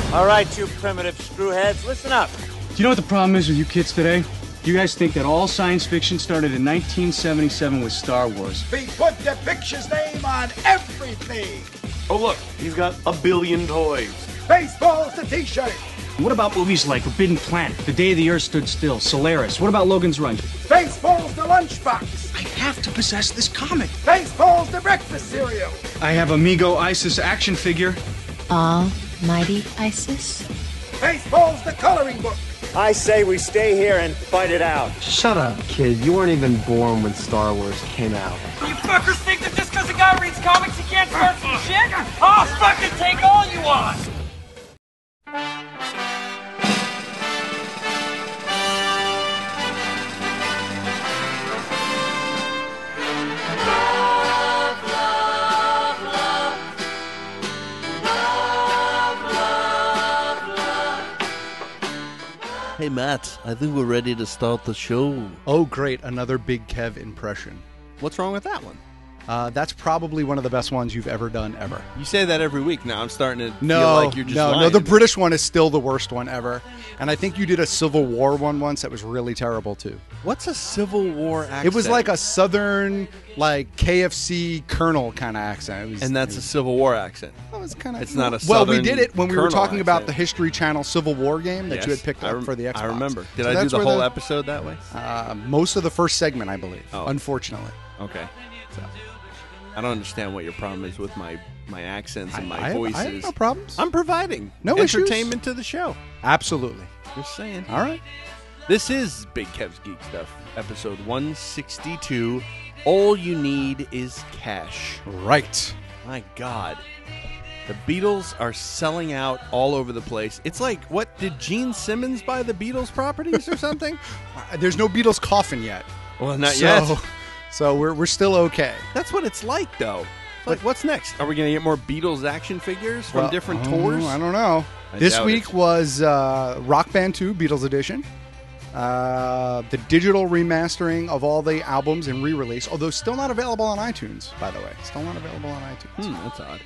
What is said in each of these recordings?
All right, you primitive screwheads, listen up. Do you know what the problem is with you kids today? You guys think that all science fiction started in 1977 with Star Wars. We put the picture's name on everything. Oh, look, he's got a billion toys. Baseball's the t-shirt. What about movies like Forbidden Planet, The Day the Earth Stood Still, Solaris? What about Logan's Run? Baseball's the lunchbox. I have to possess this comic. Baseball's the breakfast cereal. I have Amigo Isis action figure. Almighty Isis? Baseball's the coloring book. I say we stay here and fight it out. Shut up, kid. You weren't even born when Star Wars came out. You fuckers think that just because a guy reads comics he can't start some shit? I'll fucking take all you want! Hey, Matt, I think we're ready to start the show. Oh, great. Another Big Kev impression. What's wrong with that one? That's probably one of the best ones you've ever done, ever. You say that every week now. I'm starting to feel like you're just lying. No, the British one is still the worst one ever. And I think you did a Civil War one once that was really terrible, too. What's a Civil War accent? It was like a southern, like, KFC Colonel kind of accent. And that's a Civil War accent. It was kind of. It's not a Well, southern we did it when we were Colonel talking about accent. the History Channel Civil War game that you had picked up for the Xbox. I remember. Did So I do that's the where whole episode that way? Most of the first segment, I believe, Oh. unfortunately. Okay. So, I don't understand what your problem is with my accents and my I voices. have no problems. I'm providing No issues. entertainment to the show. Absolutely. Just saying. All right. This is Big Kev's Geek Stuff, episode 162. All you need is cash. Right. My God. The Beatles are selling out all over the place. It's like, what, did Gene Simmons buy the Beatles properties or something? There's no Beatles coffin yet. Well, not yet. So we're still okay. That's what it's like, though. Like, what's next? Are we going to get more Beatles action figures from different tours? I don't know. This doubt week it. was Rock Band 2 Beatles Edition. The digital remastering of all the albums and re-release, although still not available on iTunes, by the way. Still not available on iTunes. That's odd.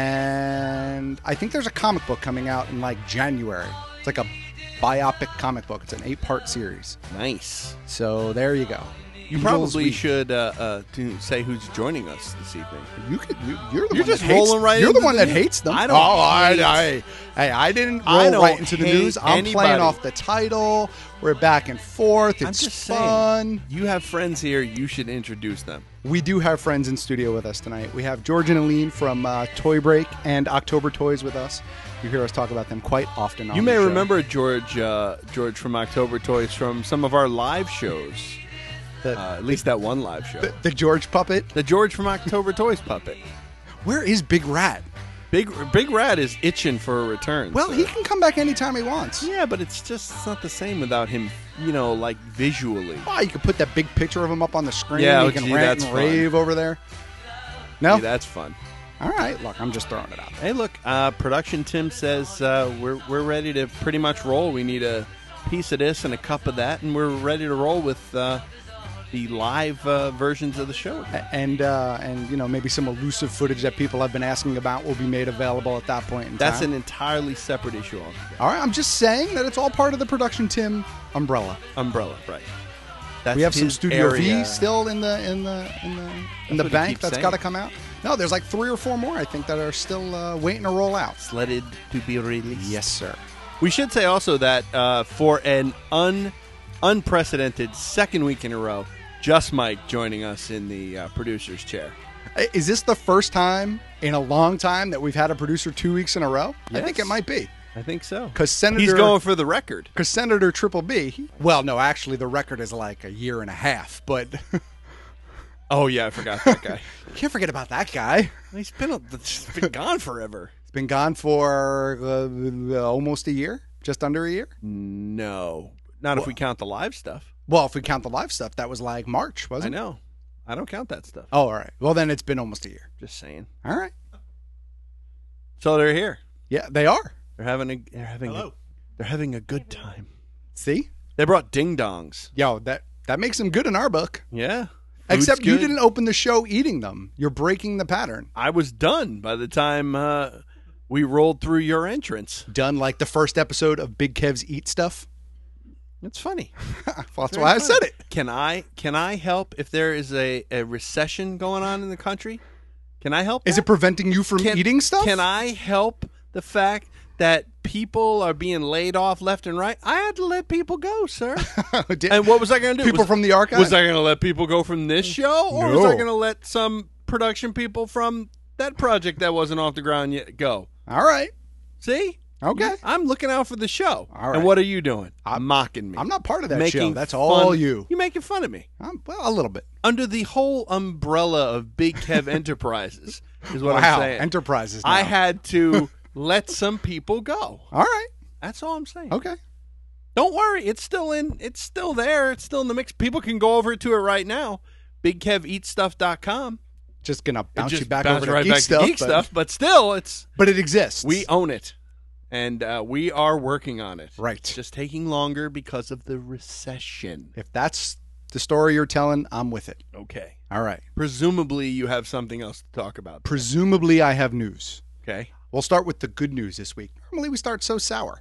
And I think there's a comic book coming out in like January. It's like a biopic comic book. It's an 8-part series. Nice. So there you go. You Beatles probably week. should say who's joining us this evening. You're the You're one just that hates, rolling right You're the into one the that news. hates them. I don't hate- I didn't I roll don't right into the hate news. I'm anybody. playing off the title. We're back and forth. I'm It's just fun. saying, you have friends here. You should introduce them. We do have friends in studio with us tonight. We have George and Aline from Toy Break and October Toys with us. You hear us talk about them quite often on You the may show. remember George from October Toys from some of our live shows. At least that one live show. The George puppet. The George from October Toys puppet. Where is Big Rat? Big Rat is itching for a return. Well, sir. he can come back anytime he wants. Yeah, but it's not the same without him, like visually. Oh, you could put that big picture of him up on the screen. Yeah, he can gee, rant that's and fun. rave over there. No? Gee, that's fun. All right, look, I'm just throwing it out. Hey, look, production Tim says we're ready to pretty much roll. We need a piece of this and a cup of that, and we're ready to roll with the live versions of the show. And maybe some elusive footage that people have been asking about will be made available at that point in That's time. an entirely separate issue altogether. All right, I'm just saying that it's all part of the production Tim umbrella. Umbrella, right? That's We have some his Studio area. V still in the what he bank keeps that's saying. got to come out. No, there's like 3 or 4 more I think that are still waiting to roll out. Slated to be released. Yes, sir. We should say also that for an unprecedented second week in a row, Just Mike joining us in the producer's chair. Is this the first time in a long time that we've had a producer 2 weeks in a row? I think it might be. I think so. Because He's going for the record. Because Senator Triple B, well, no, actually the record is like a year and a half, but... Oh, yeah, I forgot that guy. Can't forget about that guy. He's been gone forever. He's been gone for almost a year, just under a year. No, not if we count the live stuff. Well, if we count the live stuff, that was like March, wasn't it? I know. I don't count that stuff. Oh, all right. Well, then it's been almost a year. Just saying. All right. So they're here. Yeah, they are. They're having a good time. See? They brought ding dongs. Yo, that makes them good in our book. Yeah. Except Food's you good. didn't open the show eating them. You're breaking the pattern. I was done by the time We rolled through your entrance. Done like the first episode of Big Kev's Eat Stuff. It's funny. Well, that's why I said it. Can I help if there is a recession going on in the country? Can I help? Is it preventing you from eating stuff? Can I help the fact that people are being laid off left and right? I had to let people go, sir. And what was I going to do? People from the archive? Was I going to let people go from this show? Or was No. I going to let some production people from that project that wasn't off the ground yet go? All right. See? Okay. I'm looking out for the show. All right. And what are you doing? I'm mocking me. I'm not part of that Making show. That's fun- all you. You're making fun of me. Well, a little bit. Under the whole umbrella of Big Kev Enterprises is what Wow, I'm saying. Enterprises now. I had to let some people go. All right. That's all I'm saying. Okay. Don't worry. It's still there. It's still in the mix. People can go over to it right now. BigKevEatStuff.com. Just going to bounce Just you back bounce over to right geek back stuff. to geek stuff. But still, But it exists. we own it. And we are working on it. Right. It's just taking longer because of the recession. If that's the story you're telling, I'm with it. Okay. All right. Presumably, you have something else to talk about. Presumably, I have news. Okay. We'll start with the good news this week. Normally, we start so sour.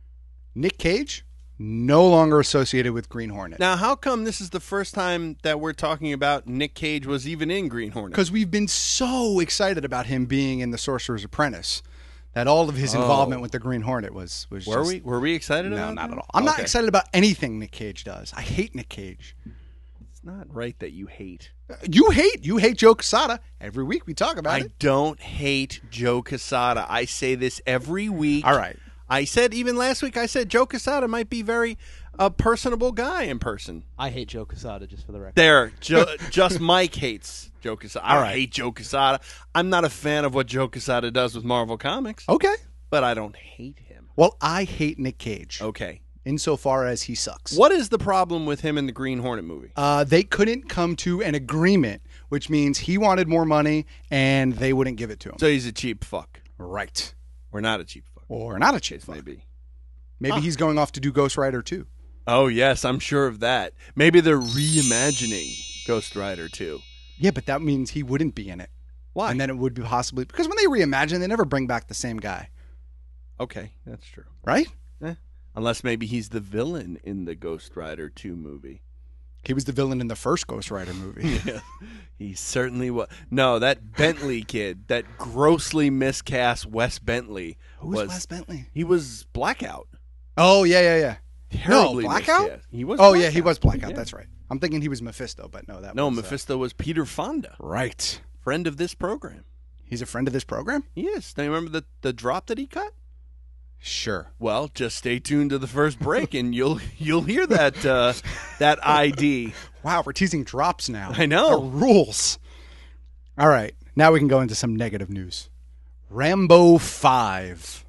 Nick Cage, no longer associated with Green Hornet. Now, how come this is the first time that we're talking about Nick Cage was even in Green Hornet? Because we've been so excited about him being in The Sorcerer's Apprentice that all of his involvement with the Green Hornet was Were we excited No, about not that? at all. I'm not Okay. excited about anything Nick Cage does. I hate Nick Cage. It's not right that you hate. You hate Joe Quesada. Every week we talk about I it. don't hate Joe Quesada. I say this every week. All right. I said, even last week, I said Joe Quesada might be very personable guy in person. I hate Joe Quesada, just for the record. There, just Mike hates Joe Quesada. I All don't right. hate Joe Quesada. I'm not a fan of what Joe Quesada does with Marvel Comics, Okay. but I don't hate him. Well, I hate Nick Cage Okay. insofar as he sucks. What is the problem with him in the Green Hornet movie? They couldn't come to an agreement, which means he wanted more money and they wouldn't give it to him. So he's a cheap fuck. Right. We're not a cheap fuck. Or not a cheap fuck. Maybe he's going off to do Ghost Rider 2. Oh, yes, I'm sure of that. Maybe they're reimagining Ghost Rider 2. Yeah, but that means he wouldn't be in it. Why? And then it would be possibly... Because when they reimagine, they never bring back the same guy. Okay, that's true. Right? Unless maybe he's the villain in the Ghost Rider 2 movie. He was the villain in the first Ghost Rider movie. Yeah, he certainly was. No, that Bentley kid, that grossly miscast Wes Bentley. Who was Wes Bentley? He was Blackout. Oh, yeah. Terribly No, Blackout? miscast. He was. Oh, Blackout. yeah, he was Blackout. Yeah. That's right. I'm thinking he was Mephisto, but no, that No, was... Mephisto was Peter Fonda, Right. friend of this program. He's a friend of this program? He is. Now, you remember the drop that he cut? Sure. Well, just stay tuned to the first break, and you'll hear that that ID. Wow, we're teasing drops now. I know. The rules. All right. Now we can go into some negative news. Rambo 5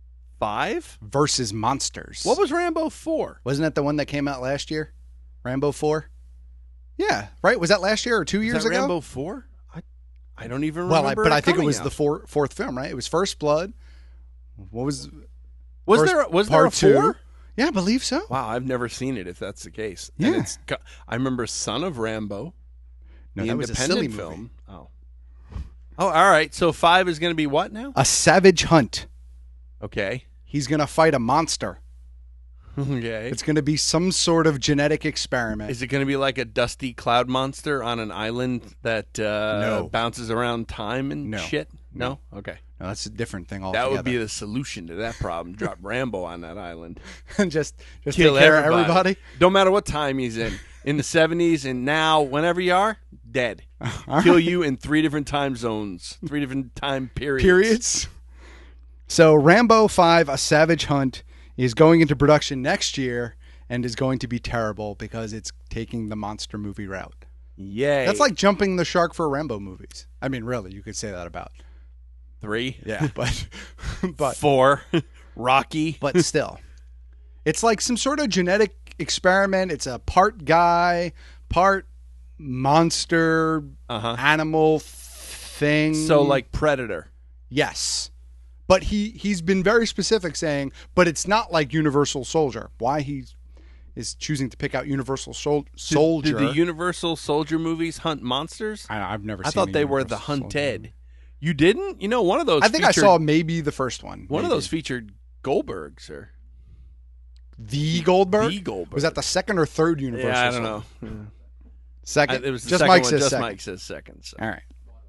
5 versus Monsters. What was Rambo 4? Wasn't that the one that came out last year? Rambo 4? Yeah, right? Was that last year or 2 years Is that ago? Rambo 4? I don't even well, remember. but I think it coming was out. the fourth film, right? It was First Blood. What was Was first there a part 4? Yeah, I believe so. Wow, I've never seen it. If that's the case, Yeah. And I remember Son of Rambo, No, the that was a independent silly movie. film. Oh, all right. So 5 is going to be what now? A savage hunt. Okay. He's going to fight a monster. Okay. It's going to be some sort of genetic experiment. Is it going to be like a dusty cloud monster on an island that bounces around time and No. shit? No? Okay. No, that's a different thing altogether. That would be the solution to that problem. Drop Rambo on that island. just Kill take care of everybody. Don't matter what time he's in the 70s and now, whenever you are, dead. All Kill right. you in 3 different time zones, 3 different time periods. Periods. So Rambo 5, A Savage Hunt, is going into production next year and is going to be terrible because it's taking the monster movie route. Yay. That's like jumping the shark for Rambo movies. I mean, really, you could say that about 3. Yeah, but 4. Rocky. But still. It's like some sort of genetic experiment. It's a part guy, part monster, animal thing. So like Predator. Yes. But he's been very specific saying, but it's not like Universal Soldier. Why he is choosing to pick out Universal Soldier. Did the Universal Soldier movies hunt monsters? I've never seen I thought a they were the Universal Soldier hunted. movie. You didn't? You know, one of those. I think I saw maybe the first one. One of those featured Goldberg, sir. The Goldberg? The Goldberg. Was that the second or third Universal? Yeah, I don't know. Yeah. Second. It was the just second Mike one. says Just second. Mike says second. So. All right.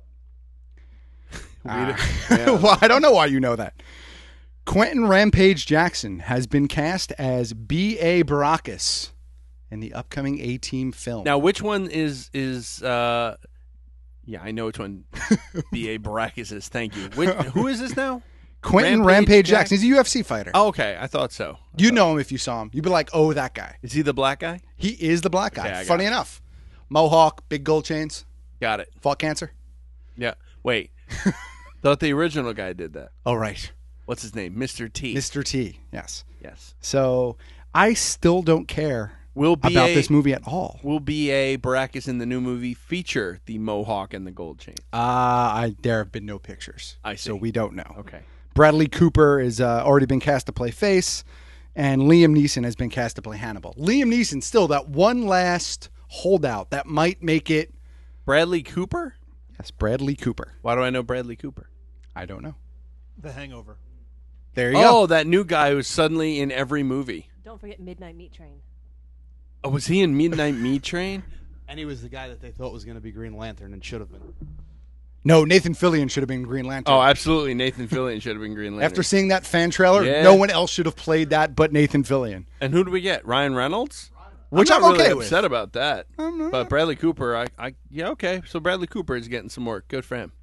Yeah. Well, I don't know why you know that. Quentin Rampage Jackson has been cast as B.A. Baracus in the upcoming A-Team film. Now, which one is yeah, I know which one B.A. Baracus is. Thank you. Who is this now? Quentin Rampage Jackson. He's a UFC fighter. Oh, okay. I thought so. You know him if you saw him. You'd be like, oh, that guy. Is he the black guy? He is the black guy. Okay, Funny enough. Mohawk, big gold chains, Got it. fought cancer. Yeah. Wait. Thought the original guy did that. Oh, right. What's his name? Mr. T. Mr. T, yes. Yes. So I still don't care Will about B.A. this movie at all. Will B.A. Baracus in the new movie feature the Mohawk and the gold chain? There have been no pictures. I see. So we don't know. Okay. Bradley Cooper is already been cast to play Face, and Liam Neeson has been cast to play Hannibal. Liam Neeson still that one last holdout that might make it. Bradley Cooper? Yes, Bradley Cooper. Why do I know Bradley Cooper? I don't know. The Hangover. There you go. Oh, that new guy who's suddenly in every movie. Don't forget Midnight Meat Train. Oh, was he in Midnight Meat Train? And he was the guy that they thought was going to be Green Lantern and should have been. No, Nathan Fillion should have been Green Lantern. Oh, absolutely. Nathan Fillion should have been Green Lantern. After seeing that fan trailer, Yeah. no one else should have played that but Nathan Fillion. And who do we get? Ryan Reynolds? Which I'm I'm not really okay with. upset about that. I'm not. But Bradley Cooper, yeah, okay. So Bradley Cooper is getting some work. Good for him.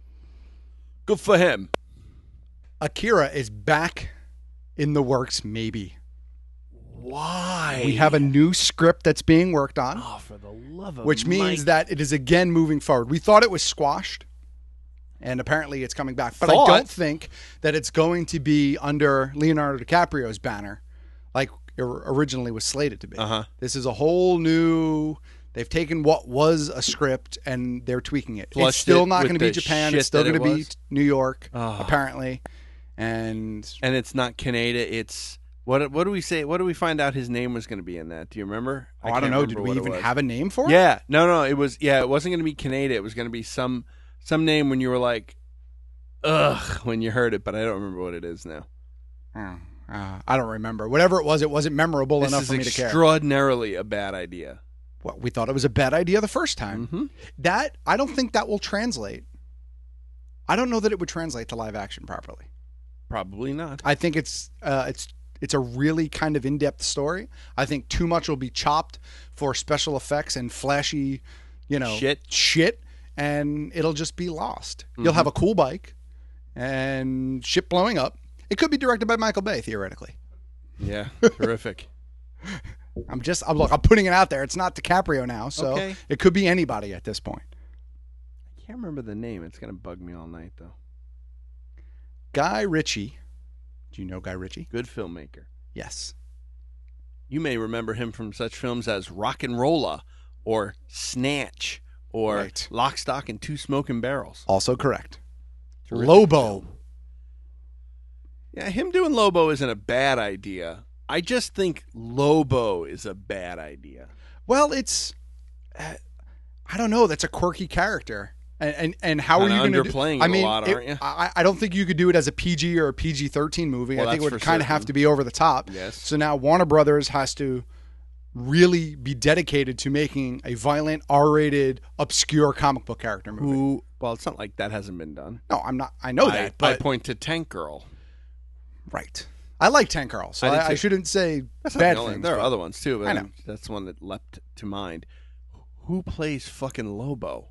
Good for him. Akira is back in the works, maybe. Why? We have a new script that's being worked on. Oh, for the love of which means Mike. that it is again moving forward. We thought it was squashed, and apparently it's coming back. But Thought? I don't think that it's going to be under Leonardo DiCaprio's banner like it originally was slated to be. Uh-huh. This is a whole new... They've taken what was a script and they're tweaking it. Flushed it's still it not with going to be the Japan. shit It's still that going to it be was? New York, Oh. apparently. And it's not Canada. It's what do we say? What do we find out his name was going to be in that? Do you remember? I can't don't know. remember Did we what it even was. have a name for it? Yeah, no. It was It wasn't going to be Canada. It was going to be some name when you were like, ugh, when you heard it. But I don't remember what it is now. I don't remember. Whatever it wasn't memorable This enough is for me to care. extraordinarily a bad idea. Well, we thought it was a bad idea the first time. Mm-hmm. That I don't think that will translate. I don't know that it would translate to live action properly. Probably not. I think it's a really kind of in-depth story. I think too much will be chopped for special effects and flashy, shit, and it'll just be lost. Mm-hmm. You'll have a cool bike and shit blowing up. It could be directed by Michael Bay theoretically. Yeah, terrific. I'm putting it out there. It's not DiCaprio now, so Okay. it could be anybody at this point. I can't remember the name. It's going to bug me all night, though. Guy Ritchie. Do you know Guy Ritchie? Good filmmaker. Yes. You may remember him from such films as Rock and Rolla or Snatch or Right. Lock, Stock, and Two Smoking Barrels. Also correct. Terrific Lobo. film. Yeah, him doing Lobo isn't a bad idea. I just think Lobo is a bad idea. Well, it's I don't know. That's a quirky character, and how are Kinda you going to underplaying I it a mean, lot, aren't you? I don't think you could do it as a PG or a PG-13 movie. Well, I think it that's would for kind of have certain. to be over the top. Yes. So now Warner Brothers has to really be dedicated to making a violent, R-rated, obscure comic book character movie. Well, it's not like that hasn't been done. No, I'm not. I know that, but I point to Tank Girl. right. I like Tank Girl, so I did I too. shouldn't say That's not bad the only- things. There are but other ones too, but I know. that's the one that leapt to mind. Who plays fucking Lobo?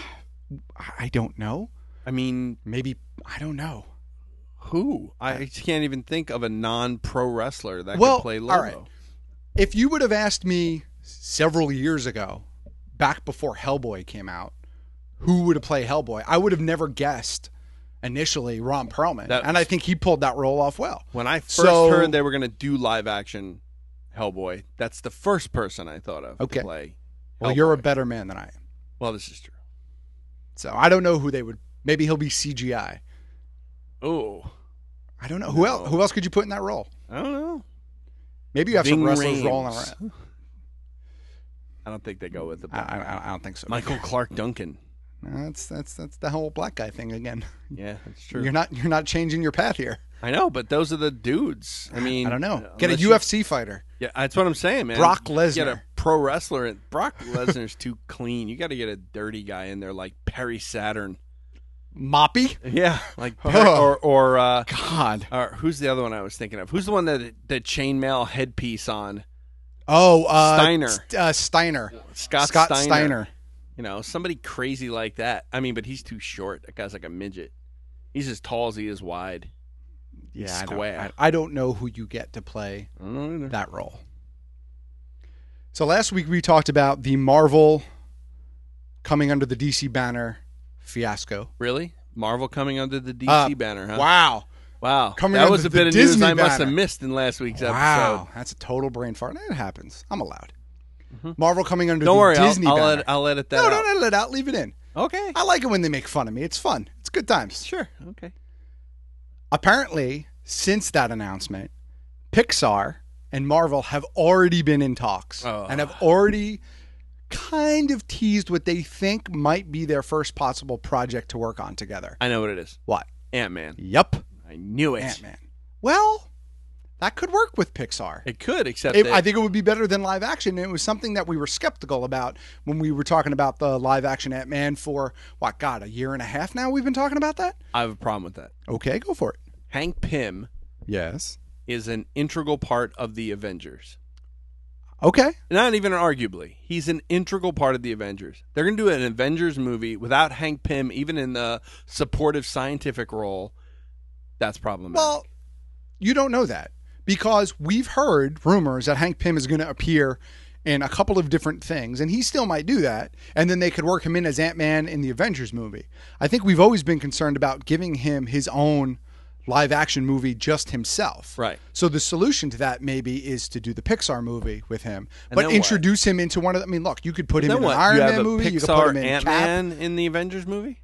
I don't know. I mean, Maybe I don't know. who? I can't even think of a non-pro wrestler that Well, could play Lobo. all right. If you would have asked me several years ago, back before Hellboy came out, who would have played Hellboy, I would have never guessed initially Ron Perlman. And I think he pulled that role off well. When I first So- heard they were going to do live action Hellboy, that's the first person I thought of Okay. to play. Well, you're a Hellboy. better man than I am. Well, this is true. So I don't know who they would. Maybe he'll be CGI. Oh, I don't know. Who else? Who else could you put in that role? I don't know. Maybe you have some Ving wrestlers Rhames. rolling around. I don't think they go with it. I don't think so. Michael Clark Duncan. That's the whole black guy thing again. Yeah, that's true. You're not changing your path here. I know, but those are the dudes. I mean, I don't know. Get a UFC fighter. Yeah, that's what I'm saying, man. Brock Lesnar. Get a pro wrestler. Brock Lesnar's too clean. You got to get a dirty guy in there like Perry Saturn. Moppy? Yeah, like Perry, or God. Or who's the other one I was thinking of? Who's the one that chainmail headpiece on? Oh, Steiner. Steiner. Scott Steiner. You know, somebody crazy like that. I mean, but he's too short. That guy's like a midget. He's as tall as he is wide. Yeah, square. I don't know who you get to play that role. So last week we talked about the Marvel coming under the DC banner fiasco. Really? Marvel coming under the DC banner, huh? Wow. That was a bit of news I must have missed in last week's episode. Wow. That's a total brain fart. It happens. I'm allowed. Mm-hmm. Marvel coming under Don't worry, Disney banner. I'll edit that out. No, don't edit it out. Leave it in. Okay. I like it when they make fun of me. It's fun. It's good times. Sure. Okay. Apparently, since that announcement, Pixar and Marvel have already been in talks and have already kind of teased what they think might be their first possible project to work on together. I know what it is. What? Ant-Man. Yep. I knew it. Ant-Man. Well, that could work with Pixar. It could, except I think it would be better than live action. And it was something that we were skeptical about when we were talking about the live action Ant-Man for, a year and a half now we've been talking about that? I have a problem with that. Okay, go for it. Hank Pym Yes. is an integral part of the Avengers. Okay. Not even arguably. He's an integral part of the Avengers. They're going to do an Avengers movie without Hank Pym, even in the supportive scientific role. That's problematic. Well, you don't know that because we've heard rumors that Hank Pym is going to appear in a couple of different things, and he still might do that, and then they could work him in as Ant-Man in the Avengers movie. I think we've always been concerned about giving him his own live-action movie just himself. Right. So the solution to that maybe is to do the Pixar movie with him, And but then introduce him into one of the... I mean, look, you could put him Then in an what? Iron You have Man a movie, you could put Pixar him in Ant-Man Cap. in the Avengers movie?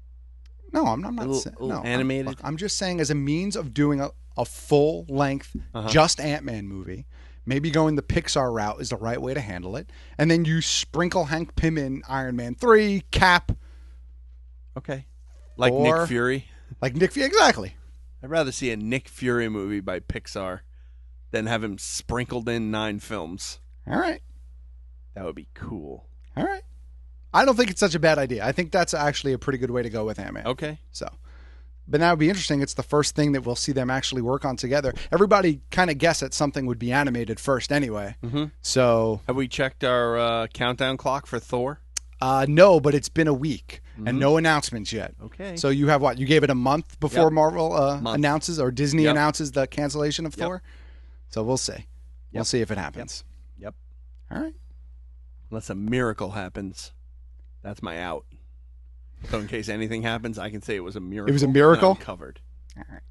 No, I'm not saying... No, animated? I'm just saying as a means of doing a full-length, just Ant-Man movie, maybe going the Pixar route is the right way to handle it, and then you sprinkle Hank Pym in Iron Man 3, Cap... Okay. Like Or- Nick Fury? Like Nick Fury, exactly. I'd rather see a Nick Fury movie by Pixar than have him sprinkled in 9 films. All right. That would be cool. All right. I don't think it's such a bad idea. I think that's actually a pretty good way to go with Ant-Man. Okay. So, but that would be interesting. It's the first thing that we'll see them actually work on together. Everybody kind of guessed that something would be animated first anyway. Mm-hmm. So, Have we checked our countdown clock for Thor? no, but it's been a week and no announcements yet. Okay. So you have what? You gave it a month before Yep. Marvel Month. announces or Disney Yep. announces the cancellation of Yep. Thor. So we'll see. We'll see if it happens. Yep. All right. Unless a miracle happens. That's my out. So in case anything happens, I can say it was a miracle. It was a miracle? And I'm covered. All right.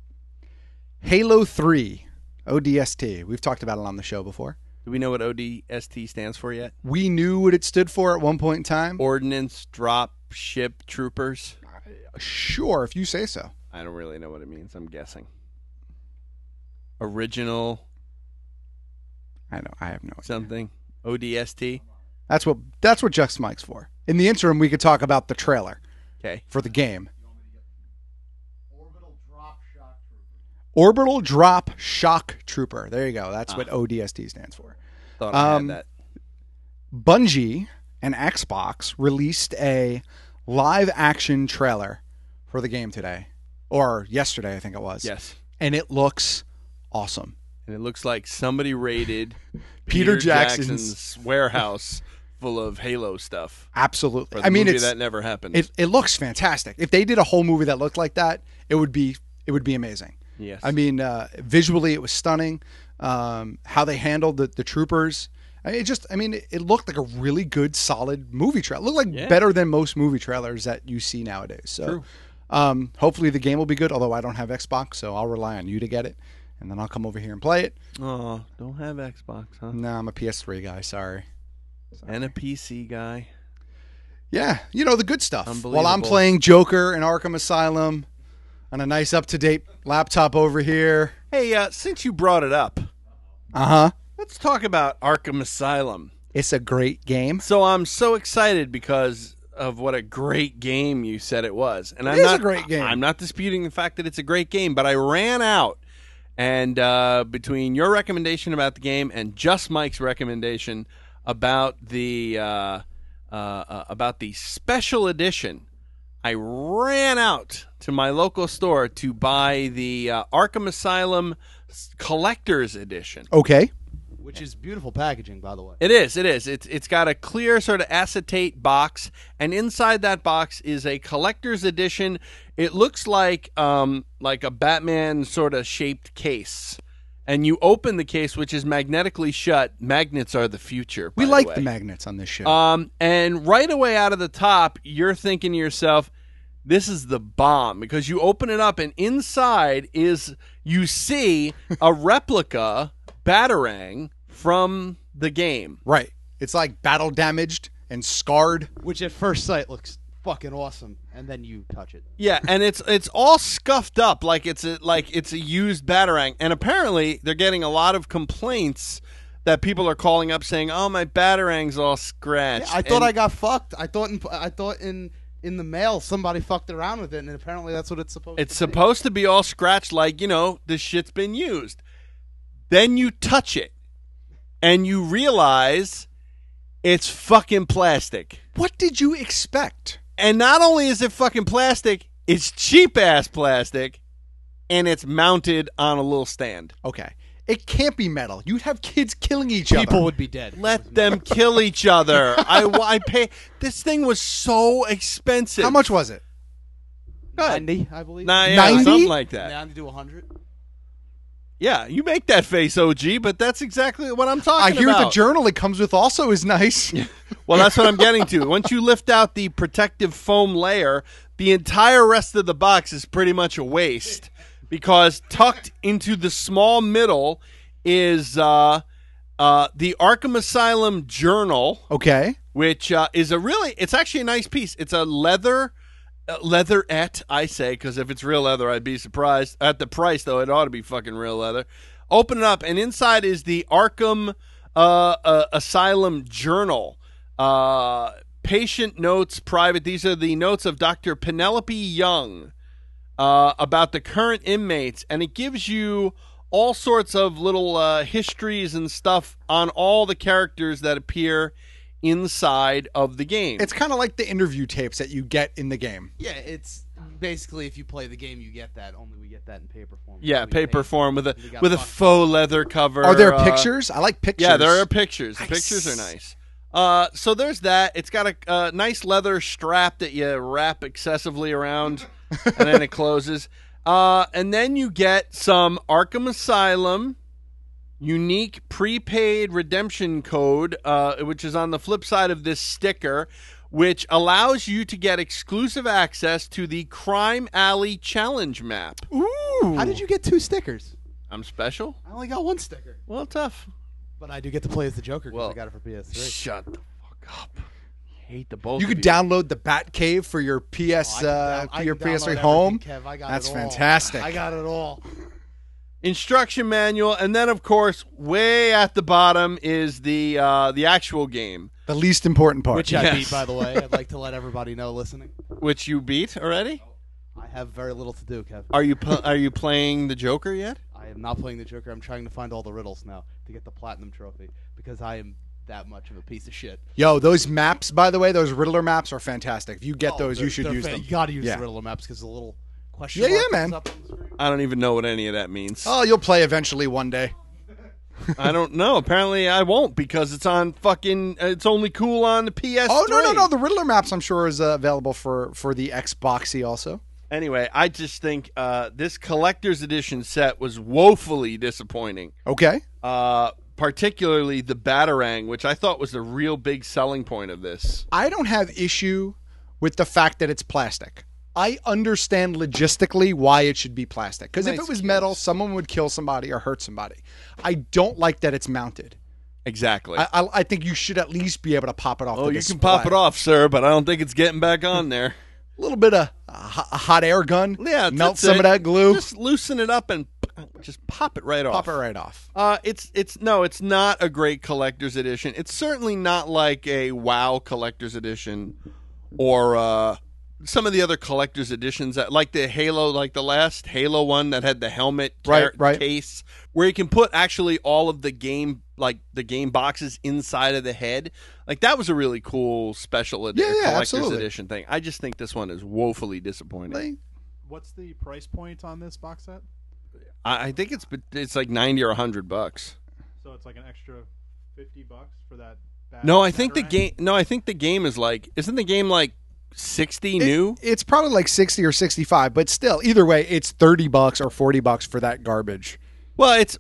Halo 3, ODST. We've talked about it on the show before. Do we know what ODST stands for yet? We knew what it stood for at one point in time. Ordnance Drop Ship Troopers. Sure, if you say so. I don't really know what it means. I'm guessing. Original I know. I have no idea. something. ODST. That's what Just Mike's for. In the interim, we could talk about the trailer Okay. for the game. Orbital Drop Shock Trooper. There you go. That's what ODST stands for. Thought I had that. Bungie and Xbox released a live-action trailer for the game today. Or yesterday, I think it was. Yes. And it looks awesome. And it looks like somebody raided Peter Jackson's warehouse full of Halo stuff. Absolutely. For the movie that never happened. It looks fantastic. If they did a whole movie that looked like that, it would be amazing. Yes. I mean, visually it was stunning. How they handled the troopers. It looked like a really good, solid movie trailer. It looked like better than most movie trailers that you see nowadays. So, True. Hopefully the game will be good. Although I don't have Xbox, so I'll rely on you to get it, and then I'll come over here and play it. Oh, don't have Xbox, huh? No, I'm a PS3 guy. Sorry. And a PC guy. Yeah, the good stuff. While I'm Unbelievable. playing Joker and Arkham Asylum on a nice up-to-date laptop over here. Hey, since you brought it up, let's talk about Arkham Asylum. It's a great game. So I'm so excited because of what a great game you said it was. And It is a great game. I'm not disputing the fact that it's a great game, but I ran out. And between your recommendation about the game and Just Mike's recommendation about the special edition, I ran out to my local store to buy the Arkham Asylum Collector's Edition. Okay. Which is beautiful packaging, by the way. It is. It's got a clear sort of acetate box, and inside that box is a collector's edition. It looks like a Batman sort of shaped case. And you open the case, which is magnetically shut. Magnets are the future. We by like the the way. magnets on this show. And right away out of the top, you're thinking to yourself, this is the bomb, because you open it up and inside you see a replica Batarang from the game. Right. It's like battle damaged and scarred. Which at first sight looks fucking awesome, and then you touch it. Yeah, and it's all scuffed up like it's a used Batarang. And apparently they're getting a lot of complaints that people are calling up saying, "Oh, my Batarang's all scratched." Yeah, I thought I got fucked. I thought in the mail somebody fucked around with it, and apparently that's what it's supposed to be. It's supposed to be all scratched like, this shit's been used. Then you touch it, and you realize it's fucking plastic. What did you expect? And not only is it fucking plastic, it's cheap-ass plastic, and it's mounted on a little stand. Okay. It can't be metal. You'd have kids killing each other. People would be dead. Let them kill each other. I pay. This thing was so expensive. How much was it? 90, I believe. 90? Something like that. 90 to 100. Yeah, you make that face, OG, but that's exactly what I'm talking I hear about. the journal it comes with also is nice. Well, that's what I'm getting to. Once you lift out the protective foam layer, the entire rest of the box is pretty much a waste, because tucked into the small middle is the Arkham Asylum Journal. Okay. Which is it's actually a nice piece. It's a leatherette, I say, because if it's real leather, I'd be surprised. At the price, though, it ought to be fucking real leather. Open it up, and inside is the Arkham Asylum Journal. Patient notes, private. These are the notes of Dr. Penelope Young about the current inmates, and it gives you all sorts of little histories and stuff on all the characters that appear inside of the game. It's kind of like the interview tapes that you get in the game. Yeah, it's basically if you play the game, you get that. Only we get that in paper form. Yeah, paper form with a faux leather cover. Are there pictures? I like pictures. Yeah, there are pictures. Nice. The pictures are nice. So there's that. It's got a nice leather strap that you wrap excessively around, and then it closes. And then you get some Arkham Asylum unique prepaid redemption code, which is on the flip side of this sticker, which allows you to get exclusive access to the Crime Alley Challenge map. Ooh. How did you get 2 stickers? I'm special? I only got 1 sticker. Well, tough. But I do get to play as the Joker because I got it for PS3. Shut the fuck up. I hate the both You of could download the Batcave for your your PS3 home. Kev. I got That's it all. fantastic. I got it all. Instruction manual, and then of course, way at the bottom is the actual game, The least important part. Which I beat, by the way. I'd like to let everybody know listening. which you beat already. I have very little to do, Kev. Are you playing the Joker yet? I am not playing the Joker. I'm trying to find all the riddles now to get the platinum trophy because I am that much of a piece of shit. Yo, those maps, by the way, those Riddler maps are fantastic. If you get those, you should use them. You got to use Yeah. the Riddler maps because the little question Yeah, mark yeah, comes man. up on the screen. I don't even know what any of that means. Oh, you'll play eventually one day. I don't know. Apparently, I won't because it's on fucking. It's only cool on the PS3. Oh, no. The Riddler maps, I'm sure, is available for the Xboxy also. Anyway, I just think this collector's edition set was woefully disappointing. Okay. Particularly the Batarang, which I thought was the real big selling point of this. I don't have issue with the fact that it's plastic. I understand logistically why it should be plastic. Because if it was metal, someone would kill somebody or hurt somebody. I don't like that it's mounted. Exactly. I think you should at least be able to pop it off. Oh, the you display. can pop it off, sir, but I don't think it's getting back on there. A little bit of a hot air gun. Yeah, melt that's some it. of that glue. Just loosen it up and just pop it right off. Pop it right off. It's not a great collector's edition. It's certainly not like a WoW collector's edition or some of the other collector's editions, like the Halo, like the last Halo one that had the helmet case, where you can put actually all of the game, like the game boxes inside of the head. Like that was a really cool special collector's edition thing. I just think this one is woefully disappointing. What's the price point on this box set? I think it's like $90 or $100. So it's like an extra $50 for that. No, I think the game. No, I think the game is like. Isn't the game like 60 new? It's probably like 60 or 65, but still, either way, it's $30 or $40 for that garbage. Well, it's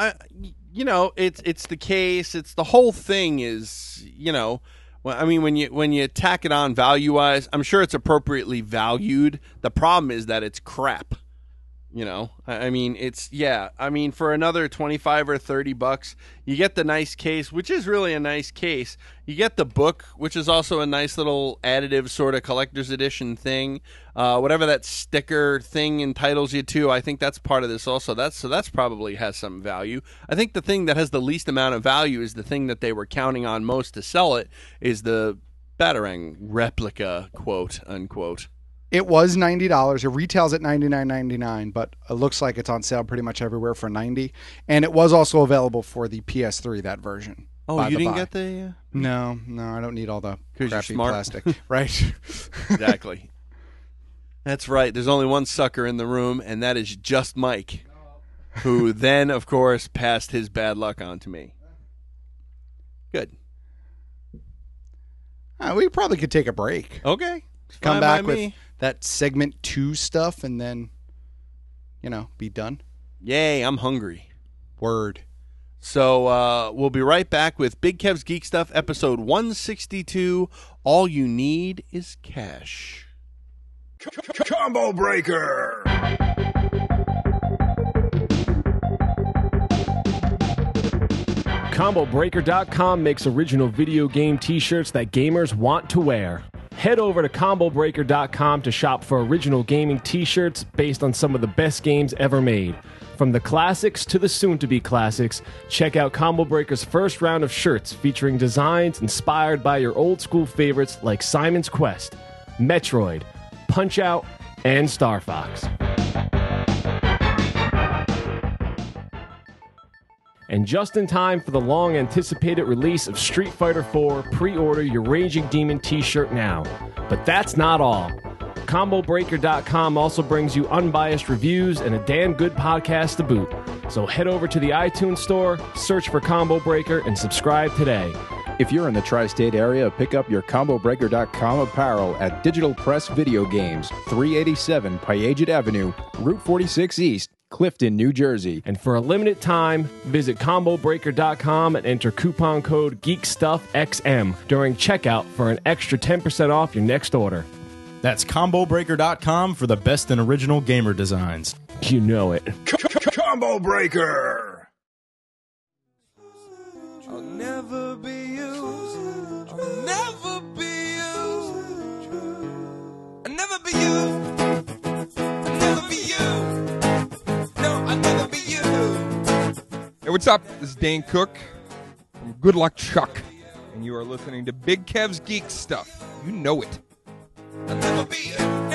the case. It's the whole thing is, Well, I mean, when you tack it on value wise, I'm sure it's appropriately valued. The problem is that it's crap. I mean, for another $25 or $30, you get the nice case, which is really a nice case. You get the book, which is also a nice little additive sort of collector's edition thing. Whatever that sticker thing entitles you to, I think that's part of this also. That's probably has some value. I think the thing that has the least amount of value is the thing that they were counting on most to sell it is the Batarang replica, quote unquote. It was $90. It retails at $99.99, but it looks like it's on sale pretty much everywhere for $90. And it was also available for the PS3, that version. Oh, you didn't get the... No, I don't need all the crappy plastic. Right. Exactly. That's right. There's only one sucker in the room, and that is just Mike, who then, of course, passed his bad luck on to me. Good. We probably could take a break. Okay. Come back with that segment 2 stuff and then, be done. Yay, I'm hungry. Word. So we'll be right back with Big Kev's Geek Stuff, episode 162. All you need is cash. Combo Breaker! ComboBreaker.com makes original video game t-shirts that gamers want to wear. Head over to ComboBreaker.com to shop for original gaming t-shirts based on some of the best games ever made. From the classics to the soon-to-be classics, check out Combo Breaker's first round of shirts featuring designs inspired by your old-school favorites like Simon's Quest, Metroid, Punch-Out, and Star Fox. And just in time for the long-anticipated release of Street Fighter IV, pre-order your Raging Demon t-shirt now. But that's not all. ComboBreaker.com also brings you unbiased reviews and a damn good podcast to boot. So head over to the iTunes store, search for Combo Breaker, and subscribe today. If you're in the tri-state area, pick up your ComboBreaker.com apparel at Digital Press Video Games, 387 Paget Avenue, Route 46 East, Clifton, New Jersey. And for a limited time, visit ComboBreaker.com and enter coupon code GeekStuffXM during checkout for an extra 10% off your next order. That's ComboBreaker.com for the best in original gamer designs. You know it. Combo Breaker! I'll never be you. I'll never be you. I'll never be you. I'll never be you. No, I'll never be you. Hey, what's up? This is Dane Cook from Good Luck Chuck, and you are listening to Big Kev's Geek Stuff. You know it. I'll never be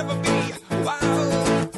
wow.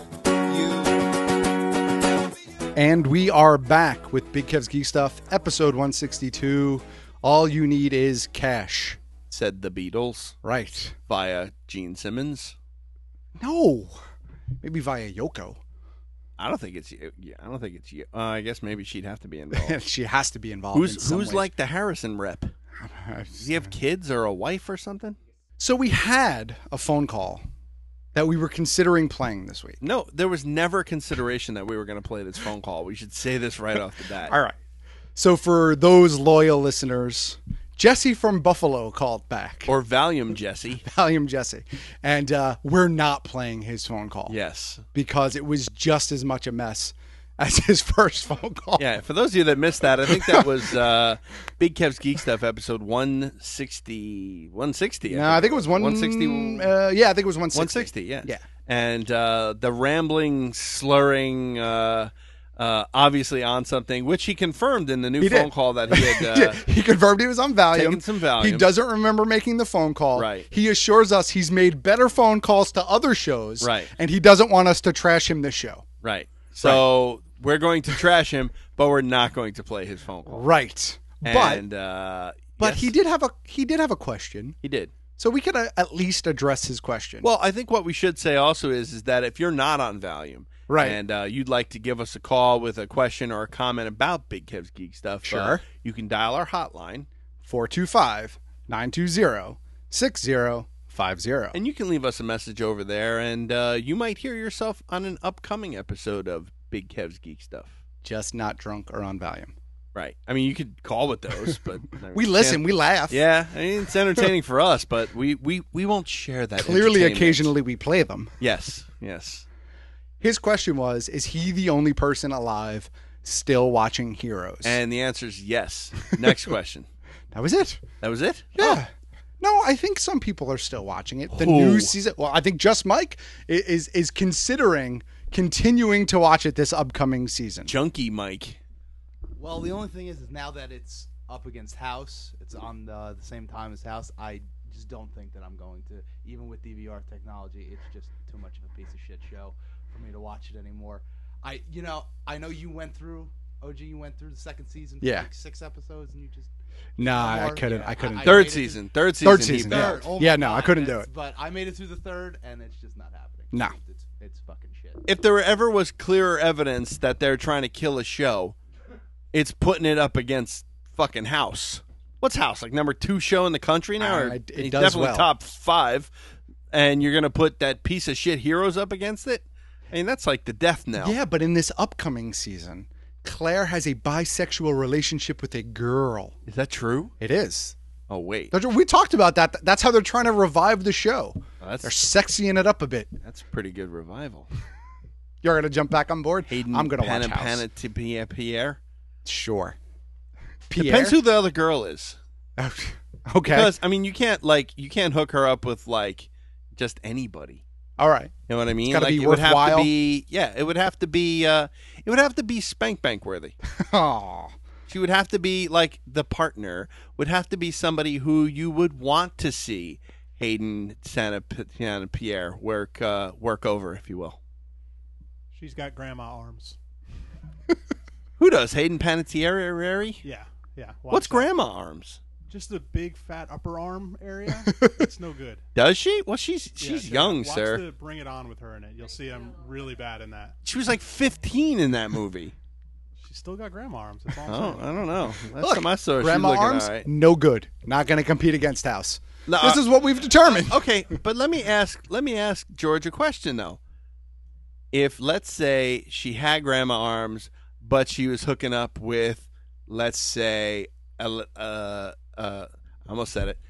And we are back with Big Kev's Geek Stuff, episode 162. All you need is cash. Said the Beatles. Right. Via Gene Simmons. No. Maybe via Yoko. I don't think it's. I don't think it's. I guess maybe she'd have to be involved. She has to be involved. Who's like the Harrison rep? Does he have kids or a wife or something? So we had a phone call that we were considering playing this week. No, there was never consideration that we were going to play this phone call. We should say this right off the bat. All right. So for those loyal listeners, Jesse from Buffalo called back. Or Valium Jesse. Valium Jesse. And we're not playing his phone call. Yes. Because it was just as much a mess as his first phone call. Yeah, for those of you that missed that, I think that was Big Kev's Geek Stuff, episode 160. 160. No, I think it was 160. Yeah, I think it was 160. 160, yeah. Yeah. And the rambling, slurring, obviously on something, which he confirmed in the new He phone did. call that he had. He confirmed he was on Valium. Taking some Valium. He doesn't remember making the phone call. Right. He assures us he's made better phone calls to other shows. Right. And he doesn't want us to trash him this show. Right. So we're going to trash him, but we're not going to play his phone call. Right. And, but yes. he did have a question. He did. So we could at least address his question. Well, I think what we should say also is that if you're not on Valium, right, and you'd like to give us a call with a question or a comment about Big Kev's Geek Stuff, sure, you can dial our hotline 425-920-6050, and you can leave us a message over there, and you might hear yourself on an upcoming episode of Big Kev's Geek Stuff. Just not drunk or on Valium. Right. I mean, you could call with those, but we listen, we laugh. Yeah, I mean, it's entertaining for us, but we won't share that. Clearly, occasionally we play them. Yes, yes. His question was, is he the only person alive still watching Heroes? And the answer is yes. Next question. That was it. That was it? Yeah. Oh. No, I think some people are still watching it. The new season. Well, I think Just Mike is considering continuing to watch it this upcoming season. Junkie Mike. Well, the only thing is now that it's up against House, it's on the same time as House, I just don't think that I'm going to, even with DVR technology, it's just too much of a piece of shit show for me to watch it anymore. I know you went through, OG, you went through the second season for like 6 episodes, and you just... Nah, I couldn't. Third season. Third season. Third. Oh yeah, no, God. I couldn't do it. But I made it through the third, and it's just not happening. No. It's fucking shit. If there ever was clearer evidence that they're trying to kill a show, it's putting it up against fucking House. What's House? Like number 2 show in the country now? Or it he's does definitely well. top 5. And you're going to put that piece of shit Heroes up against it? I mean, that's like the death knell. Yeah, but in this upcoming season, Claire has a bisexual relationship with a girl. Is that true? It is. Oh, wait. We talked about that. That's how they're trying to revive the show. They're sexying it up a bit. That's pretty good revival. You're going to jump back on board? Hayden I'm going to watch House. Pierre? Sure. Pierre? Depends who the other girl is. Okay. Because, I mean, you can't hook her up with, just anybody. All right. You know what I mean? It's got to be it would worthwhile. have to be, it would have to be Spank Bank worthy. Oh. She would have to be the partner would have to be somebody who you would want to see Hayden Santa Pierre work over, if you will. She's got grandma arms. Who does? Hayden Panettiere? Yeah. What's grandma arms? Just the big fat upper arm area. It's no good. Does she? Well, she's young, watch sir. The Bring It On with her in it. You'll see I'm really bad in that. She was 15 in that movie. She's still got grandma arms. That's all I'm saying. I don't know. Last Look, time I saw her, grandma she's looking arms, all right. no good. Not going to compete against House. No, this is what we've determined. Okay, but let me ask George a question though. If let's say she had grandma arms, but she was hooking up with, let's say, I almost said it,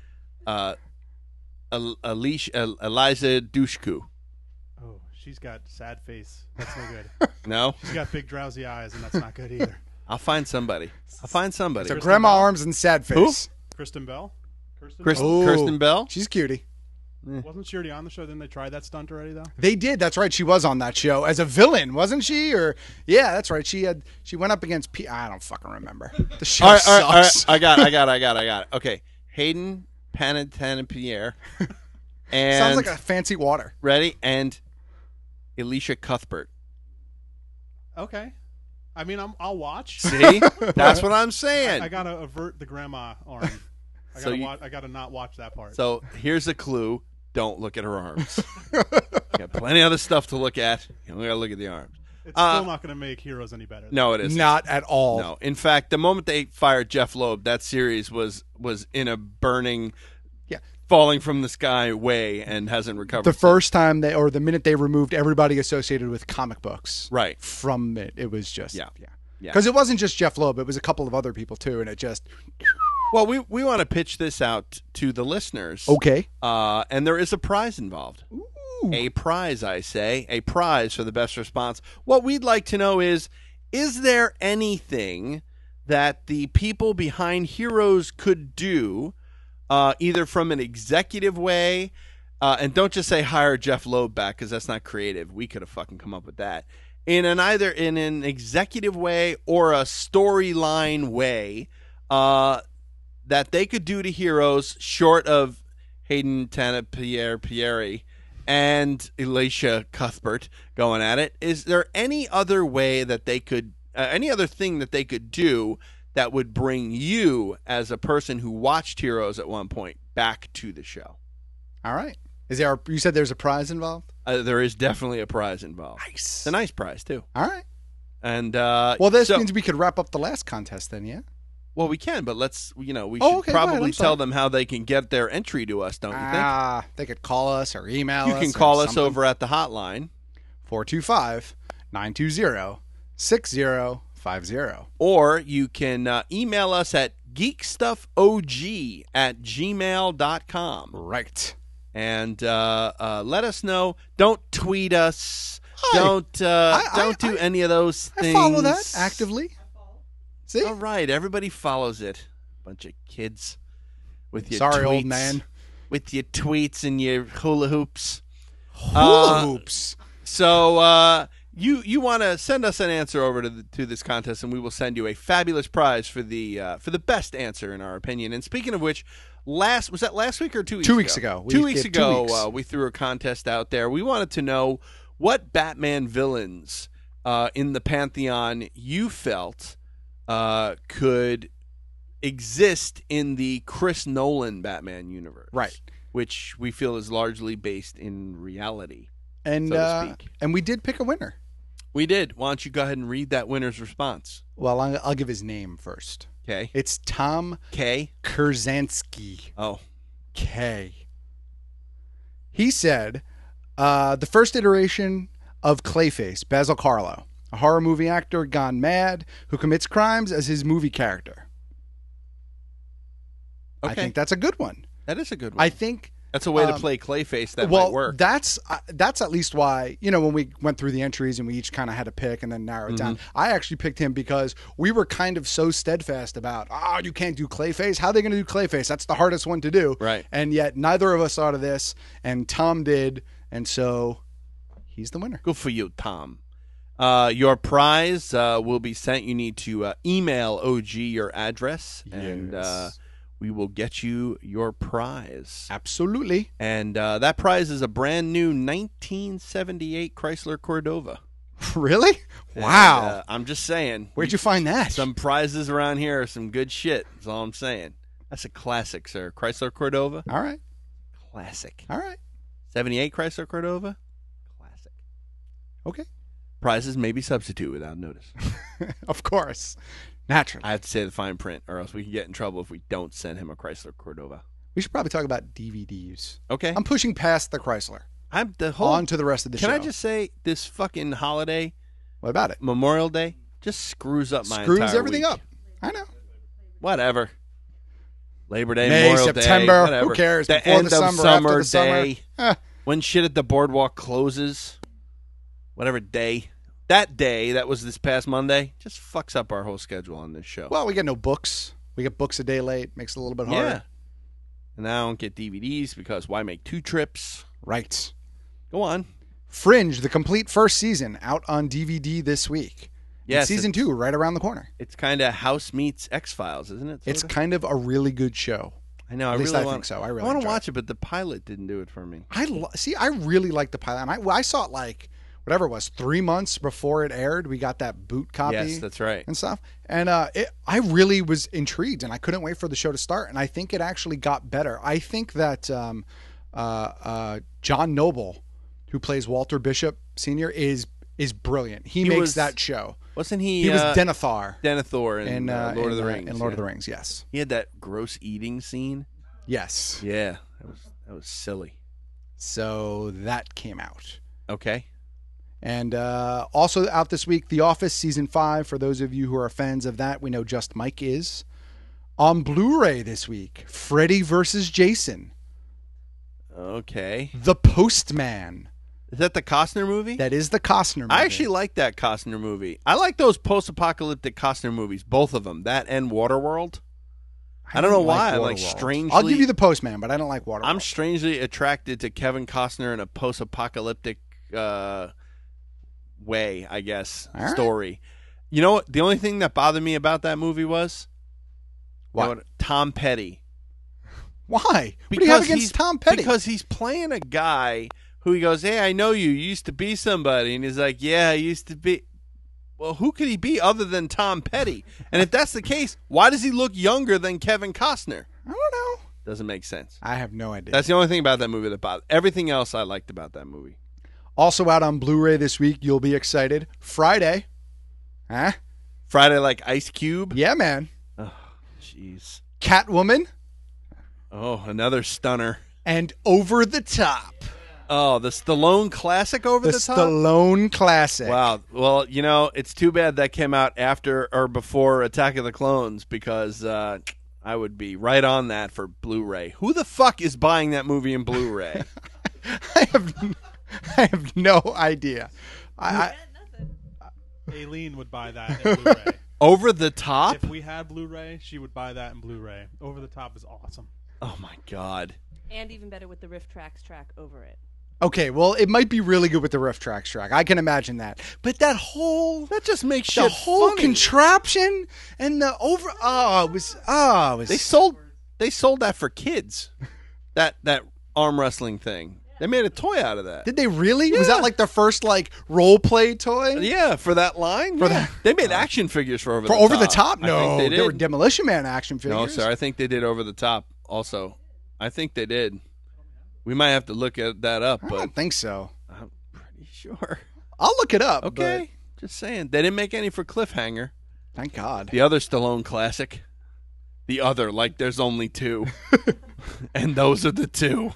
Eliza Dushku. Oh, she's got sad face. That's no good. No? She's got big drowsy eyes, and that's not good either. I'll find somebody. So grandma arms and sad face. Kristen Bell? Kirsten Bell? She's cutie. Wasn't she already on the show? Didn't they try that stunt already, though? They did. That's right. She was on that show as a villain, wasn't she? Or yeah, that's right. She went up against I don't fucking remember. The show sucks. All right. I got it. Okay. Hayden Panettiere. And sounds like a fancy water. Ready? And Alicia Cuthbert. Okay. I mean, I'll watch. See? That's what I'm saying. I gotta avert the grandma arm. I gotta not watch that part. So here's a clue: don't look at her arms. You got plenty of other stuff to look at. You only gotta look at the arms. It's still not going to make Heroes any better. No, it isn't. Not at all. No. In fact, the moment they fired Jeff Loeb, that series was in a burning, falling from the sky way and hasn't recovered. The first time the minute they removed everybody associated with comic books, right, from it was just yeah. Because it wasn't just Jeff Loeb; it was a couple of other people too, and it just. Well, we want to pitch this out to the listeners. Okay. And there is a prize involved. Ooh. A prize, I say. A prize for the best response. What we'd like to know is there anything that the people behind Heroes could do, either from an executive way, and don't just say hire Jeff Loeb back, because that's not creative. We could have fucking come up with that. in either in an executive way or a storyline way that they could do to heroes, short of Hayden Panettiere and Elisha Cuthbert going at it? Is there any other way that they could, any other thing that they could do that would bring you, as a person who watched Heroes at one point, back to the show? All right. Is there? You said there's a prize involved? There is definitely a prize involved. Nice. It's a nice prize too. All right. And well, this means we could wrap up the last contest then, yeah? Well, we can, but we should probably tell them how they can get their entry to us, don't you think? They could call us or email us. You can call us over at the hotline. 425-920-6050. Or you can email us at geekstuffog@gmail.com. Right. And let us know. Don't tweet us. Hi. Don't do any of those things. I follow that actively. See? All right, everybody follows it. Bunch of kids with your Sorry, tweets, old man. With your tweets and your hula hoops. Hula hoops. So you want to send us an answer over to this contest, and we will send you a fabulous prize for the best answer in our opinion. And speaking of which, was that last week or 2 weeks ago? 2 weeks ago. 2 weeks ago, we threw a contest out there. We wanted to know what Batman villains in the Pantheon you felt could exist in the Chris Nolan Batman universe. Right. Which we feel is largely based in reality. And so to speak. And we did pick a winner. We did. Why don't you go ahead and read that winner's response? Well, I'll give his name first. Okay. It's Tom K. Kurzansky. Oh. K. He said, the first iteration of Clayface, Basil Karlo, a horror movie actor gone mad who commits crimes as his movie character. Okay. I think that's a good one. That is a good one. I think that's a way to play Clayface that might work. That's at least why, when we went through the entries and we each kind of had to pick and then narrow it down, I actually picked him because we were kind of so steadfast about, you can't do Clayface. How are they going to do Clayface? That's the hardest one to do. Right. And yet neither of us thought of this, and Tom did, and so he's the winner. Good for you, Tom. Your prize will be sent. You need to email OG your address, and we will get you your prize. Absolutely. And that prize is a brand new 1978 Chrysler Cordova. Really? Wow. And, I'm just saying. Where'd you find that? Some prizes around here are some good shit. That's all I'm saying. That's a classic, sir. Chrysler Cordova. All right. Classic. All right. 78 Chrysler Cordova. Classic. Okay. Prizes may be substitute without notice. Of course. Naturally. I have to say the fine print, or else we can get in trouble if we don't send him a Chrysler Cordova. We should probably talk about DVDs. Okay. I'm pushing past the Chrysler. On to the rest of the show. Can I just say, this fucking holiday, what about it? Memorial Day, just screws up my entire Screws everything week. up. I know. Whatever. Labor Day, May, Memorial September, Day, whatever. who cares? The Before end the of summer, summer after the summer. day. When shit at the boardwalk closes. Whatever day. That day, that was this past Monday, just fucks up our whole schedule on this show. Well, we get no books. We get books a day late. Makes it a little bit harder. Yeah. And I don't get DVDs because why make 2 trips? Right. Go on. Fringe, the complete first season, out on DVD this week. Yes. And season 2, right around the corner. It's kind of House meets X-Files, isn't it? It's kind of a really good show. I know. At least really I think so. I really want enjoy to watch it, but the pilot didn't do it for me. I really like the pilot. And I saw it like, whatever it was, 3 months before it aired. We got that boot copy. Yes, that's right. And stuff. And I really was intrigued, and I couldn't wait for the show to start. And I think it actually got better. I think that John Noble, who plays Walter Bishop Sr., is brilliant. He makes that show. Wasn't he? He was Denethor. Denethor in Lord of the Rings. In Lord of the Rings, yes. He had that gross eating scene. Yes. Yeah, that was silly. So that came out. Okay. And also out this week, The Office Season 5, for those of you who are fans of that. We know Just Mike is. On Blu-ray this week, Freddy vs. Jason. Okay. The Postman. Is that the Costner movie? That is the Costner movie. I actually like that Costner movie. I like those post-apocalyptic Costner movies, both of them. That and Waterworld. I don't know why. I'm like strangely. I'll give you The Postman, but I don't like Waterworld. I'm strangely attracted to Kevin Costner in a post-apocalyptic way, I guess, All right. story. You know what? The only thing that bothered me about that movie was What? Tom Petty. Why? What do you have against Tom Petty? Because he's playing a guy who he goes, hey, I know you. You used to be somebody. And he's like, yeah, I used to be. Well, who could he be other than Tom Petty? And if that's the case, why does he look younger than Kevin Costner? I don't know. Doesn't make sense. I have no idea. That's the only thing about that movie that bothered. Everything else I liked about that movie. Also out on Blu-ray this week. You'll be excited. Friday. Huh? Friday like Ice Cube? Yeah, man. Oh, jeez. Catwoman. Oh, another stunner. And Over the Top. Oh, the Stallone classic Over the Top? The Stallone classic. Wow. Well, you know, it's too bad that came out after or before Attack of the Clones because I would be right on that for Blu-ray. Who the fuck is buying that movie in Blu-ray? I have no idea. Aileen would buy that in Blu-ray. Over the Top? If we had Blu-ray, she would buy that in Blu-ray. Over the Top is awesome. Oh, my God. And even better with the Riff Tracks track over it. Okay, well, it might be really good with the Riff Tracks track. I can imagine that. But that just makes shit the whole funny. contraption and the over it was They sold that for kids. that arm wrestling thing. They made a toy out of that. Did they really? Yeah. Was that like their first like role play toy? Yeah, for that line. For yeah. that- They made action figures for Over For the Over Top. the Top? I No, think they they did. were Demolition Man action figures. No, sir. I think they did Over the Top also. I think they did. We might have to look at that up, I but don't think so. I'm pretty sure. I'll look it up. Okay. Just saying. They didn't make any for Cliffhanger. Thank God. The other Stallone classic. The other, like there's only two. And those are the two.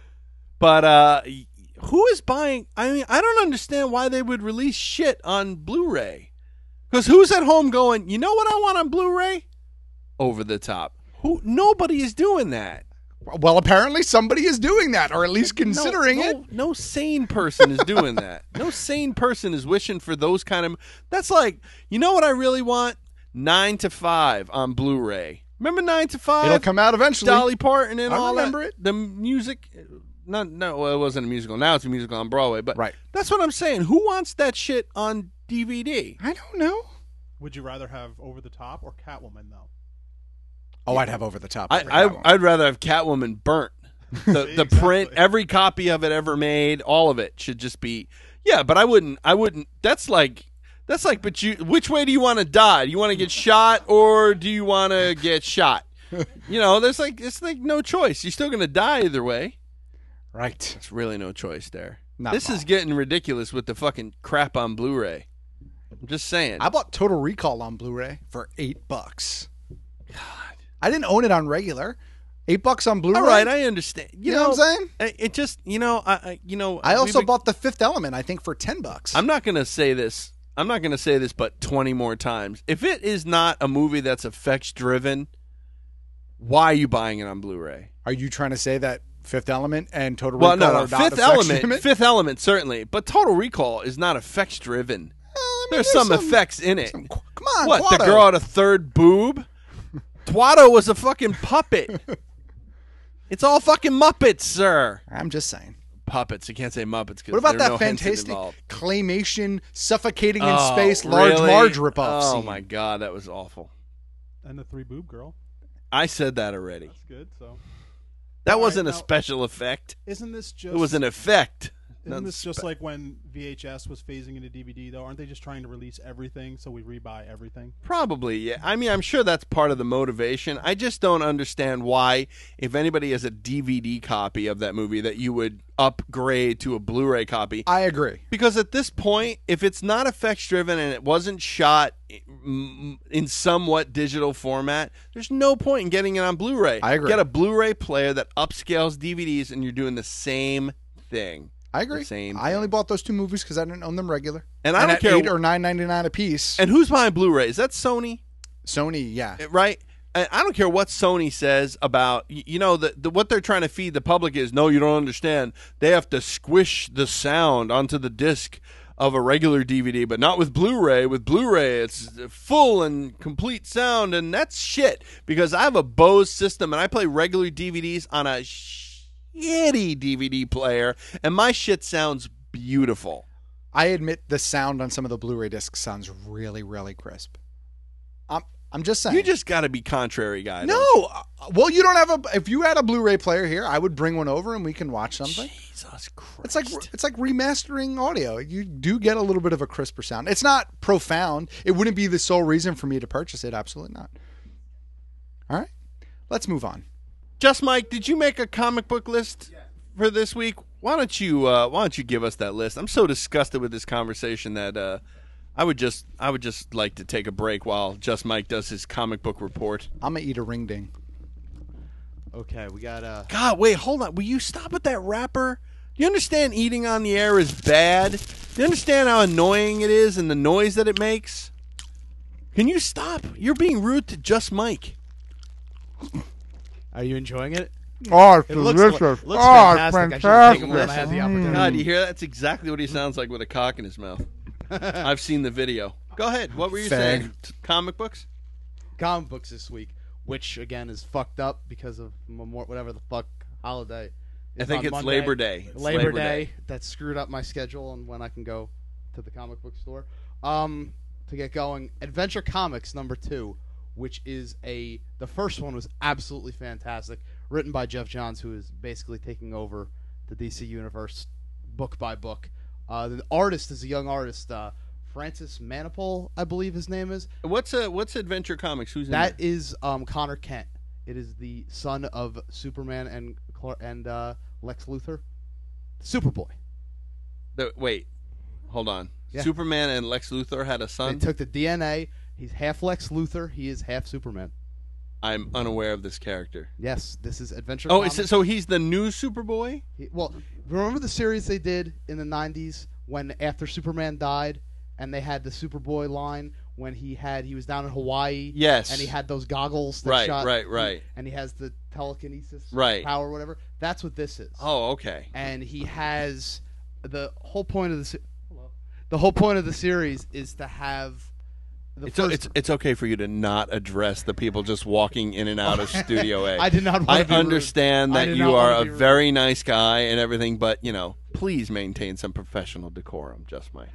But who is buying? I mean, I don't understand why they would release shit on Blu-ray. Because who's at home going, you know what I want on Blu-ray? Over the Top. Nobody is doing that. Well, apparently somebody is doing that, or at least considering it. No sane person is doing that. No sane person is wishing for those kind of... That's like, you know what I really want? 9 to 5 on Blu-ray. Remember 9 to 5? It'll come out eventually. Dolly Parton and all that. I remember it. The music... No, it wasn't a musical. Now it's a musical on Broadway. But right. That's what I'm saying. Who wants that shit on DVD? I don't know. Would you rather have Over the Top or Catwoman, though? Oh, I'd have Over the Top. I'd rather have Catwoman burnt. The print, every copy of it ever made, all of it should just be. Yeah, but I wouldn't. That's like. But which way do you want to die? Do you want to get shot or do you want to get shot? You know, it's like no choice. You're still going to die either way. Right. There's really no choice there. This is getting ridiculous with the fucking crap on Blu-ray. I'm just saying. I bought Total Recall on Blu-ray for $8. God. I didn't own it on regular. $8 on Blu-ray. All right, I understand. You know what I'm saying? It just, I also bought The Fifth Element, I think, for $10. I'm not going to say this. But 20 more times. If it is not a movie that's effects driven, why are you buying it on Blu-ray? Are you trying to say that Fifth Element and Total Recall are not Fifth Element certainly, but Total Recall is not effects driven. There's some effects in it. Come on, what? Quado. The girl had a third boob? Twatto was a fucking puppet. It's all fucking Muppets, sir. I'm just saying. Puppets. You can't say Muppets because what about that no fantastic claymation suffocating in space really? Large Marge ripoff Oh scene? my God, that was awful. And the 3 boob girl. I said that already. That's good. So that wasn't a special effect. Isn't this just? It was an effect. Isn't this just like when VHS was phasing into DVD, though? Aren't they just trying to release everything so we rebuy everything? Probably, yeah. I mean, I'm sure that's part of the motivation. I just don't understand why, if anybody has a DVD copy of that movie, that you would upgrade to a Blu-ray copy. I agree. Because at this point, if it's not effects-driven and it wasn't shot in somewhat digital format, there's no point in getting it on Blu-ray. I agree. Get a Blu-ray player that upscales DVDs and you're doing the same thing. I agree. I only bought those 2 movies because I didn't own them regular. And I don't at care $8 or $9.99 a piece. And who's buying Blu-ray? Is that Sony? Sony, yeah. Right? And I don't care what Sony says about, what they're trying to feed the public is, no, you don't understand. They have to squish the sound onto the disc of a regular DVD, but not with Blu-ray. With Blu-ray, it's full and complete sound, and that's shit. Because I have a Bose system, and I play regular DVDs on a shitty DVD player, and my shit sounds beautiful. I admit the sound on some of the Blu-ray discs sounds really, really crisp. I'm just saying. You just got to be contrary, guy. No. Well, you don't have if you had a Blu-ray player here, I would bring one over and we can watch something. Jesus Christ. It's like remastering audio. You do get a little bit of a crisper sound. It's not profound. It wouldn't be the sole reason for me to purchase it. Absolutely not. All right. Let's move on. Just Mike, did you make a comic book list for this week? Why don't you give us that list? I'm so disgusted with this conversation that I would just like to take a break while Just Mike does his comic book report. I'm gonna eat a ring ding. Okay, we got God, wait, hold on. Will you stop with that wrapper? Do you understand eating on the air is bad? Do you understand how annoying it is and the noise that it makes? Can you stop? You're being rude to Just Mike. Are you enjoying it? Oh, it's It looks delicious. fantastic. I should have taken one when I had the opportunity. God, you hear that? That's exactly what he sounds like with a cock in his mouth. I've seen the video. Go ahead. What were you saying? Comic books? Comic books this week, which again is fucked up because of whatever the fuck holiday. I think on it's Monday. Labor Day. It's Labor Labor Day. Day. That screwed up my schedule and when I can go to the comic book store. To get going, Adventure Comics #2, which is the first one was absolutely fantastic, written by Jeff Johns, who is basically taking over the DC universe book by book. The artist is a young artist, Francis Manapul, I believe his name is. What's Adventure Comics? Who's in That there? is Connor Kent. It is the son of Superman and Lex Luthor, Superboy. Wait, hold on. Yeah. Superman and Lex Luthor had a son? They took the DNA. He's half Lex Luthor. He is half Superman. I'm unaware of this character. Yes, this is Adventure Oh, Comics. so he's the new Superboy? Well, remember the series they did in the 90s when after Superman died and they had the Superboy line when he was down in Hawaii? Yes. And he had those goggles that Right, shot. right. And he has the telekinesis Right. power or whatever. That's what this is. Oh, okay. And he has the whole point of the series is to have It's okay for you to not address the people just walking in and out of Studio A. I did not want I to be rude. understand I that did you not are want a to be rude. very nice guy and everything, but, please maintain some professional decorum, Just Mike.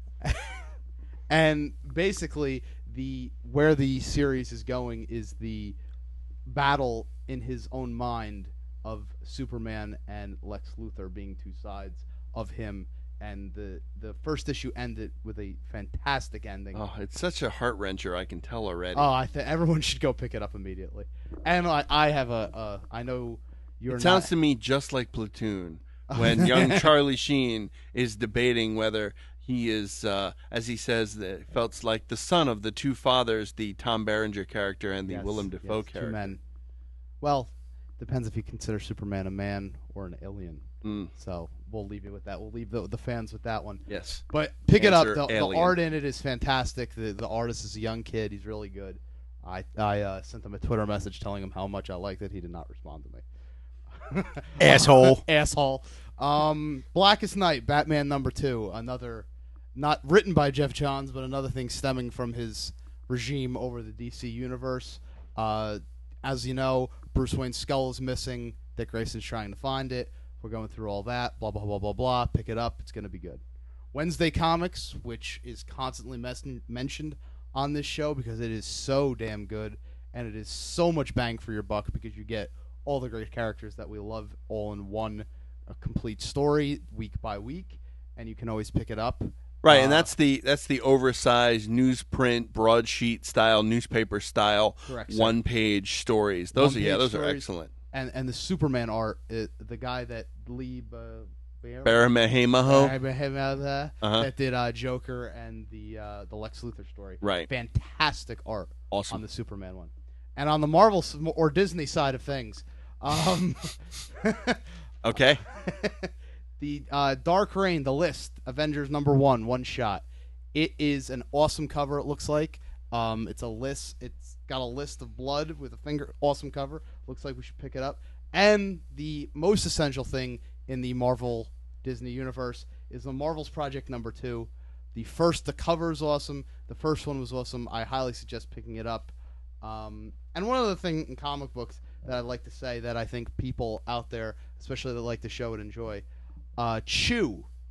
And basically, where the series is going is the battle in his own mind of Superman and Lex Luthor being two sides of him. And the first issue ended with a fantastic ending. Oh, it's such a heart wrencher. I can tell already. Oh, I think everyone should go pick it up immediately. And I have I know you're. It sounds to me just like Platoon, when young Charlie Sheen is debating whether he is, as he says, felt like the son of the two fathers, the Tom Berenger character and the Willem Dafoe character. Two men. Well, depends if you consider Superman a man or an alien. So we'll leave you with that. We'll leave the fans with that one. Yes. But pick it up. Answer The alien. art in it is fantastic. The artist is a young kid. He's really good. I sent him a Twitter message telling him how much I liked it. He did not respond to me. Asshole. Asshole. Blackest Night, Batman #2. Another, not written by Jeff Johns, but another thing stemming from his regime over the DC universe. As you know, Bruce Wayne's skull is missing. Dick Grayson's trying to find it. We're going through all that. Blah, blah, blah, blah, blah. Pick it up. It's going to be good. Wednesday Comics, which is constantly mentioned on this show because it is so damn good and it is so much bang for your buck because you get all the great characters that we love all in one complete story week by week, and you can always pick it up. Right, and that's the oversized newsprint, broadsheet style, newspaper style, Correct, sir. one-page stories. Those are stories. excellent. And the Superman art, the guy that Lee Barahemaho that did Joker and the Lex Luthor story. Right. Fantastic art. Awesome. On the Superman one. And on the Marvel or Disney side of things, okay. The Dark Reign, The List, Avengers #1, one shot. It is an awesome cover. It looks like it's a list. It's got a list of blood with a finger. Awesome cover. Looks like we should pick it up. And the most essential thing in the Marvel Disney universe is the Marvel's Project #2. The cover is awesome. The first one was awesome. I highly suggest picking it up. And one other thing in comic books that I'd like to say that I think people out there, especially that like the show, would enjoy. Chew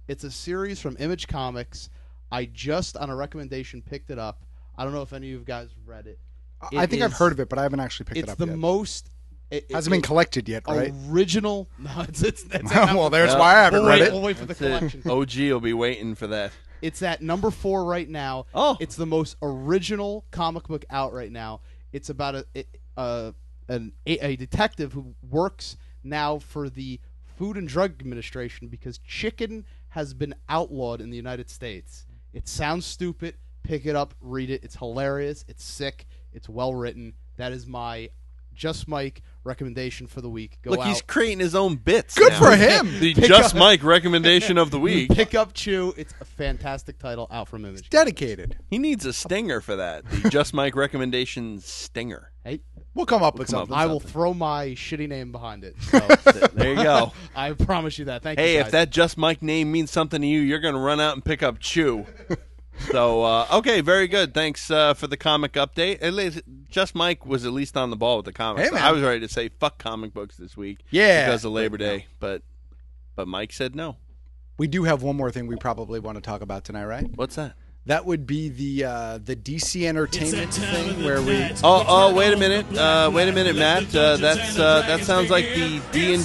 It's a series from Image Comics. I just, on a recommendation, picked it up. I don't know if any of you guys read it. I think I've heard of it, but I haven't actually picked it up yet. It's the most... It hasn't been collected yet, right? Original... No, it's well, there's why I haven't read it. We'll wait for the collection. OG will be waiting for that. It's at number 4 right now. Oh. It's the most original comic book out right now. It's about a detective who works now for the Food and Drug Administration because chicken has been outlawed in the United States. It sounds stupid. Pick it up, read it. It's hilarious. It's sick. It's well written. That is my Just Mike recommendation for the week. Look, he's creating his own bits. Good now. for him. The Just Mike recommendation of the week. Pick up Chew. It's a fantastic title out from Image. Dedicated. He needs a stinger for that. The Just Mike recommendation stinger. Hey, we'll come up with something. I will throw my shitty name behind it. So. There you go. I promise you that. Thank you. Hey, guys. if that Just Mike name means something to you, you're going to run out and pick up Chew. So, okay, very good. Thanks for the comic update. At least Just Mike was at least on the ball with the comics. Hey, man. I was ready to say fuck comic books this week. Yeah. Because of Labor Day, but Mike said no. We do have one more thing we probably want to talk about tonight, right? What's that? That would be the DC Entertainment thing where we. Oh, wait a minute, Matt. That sounds like the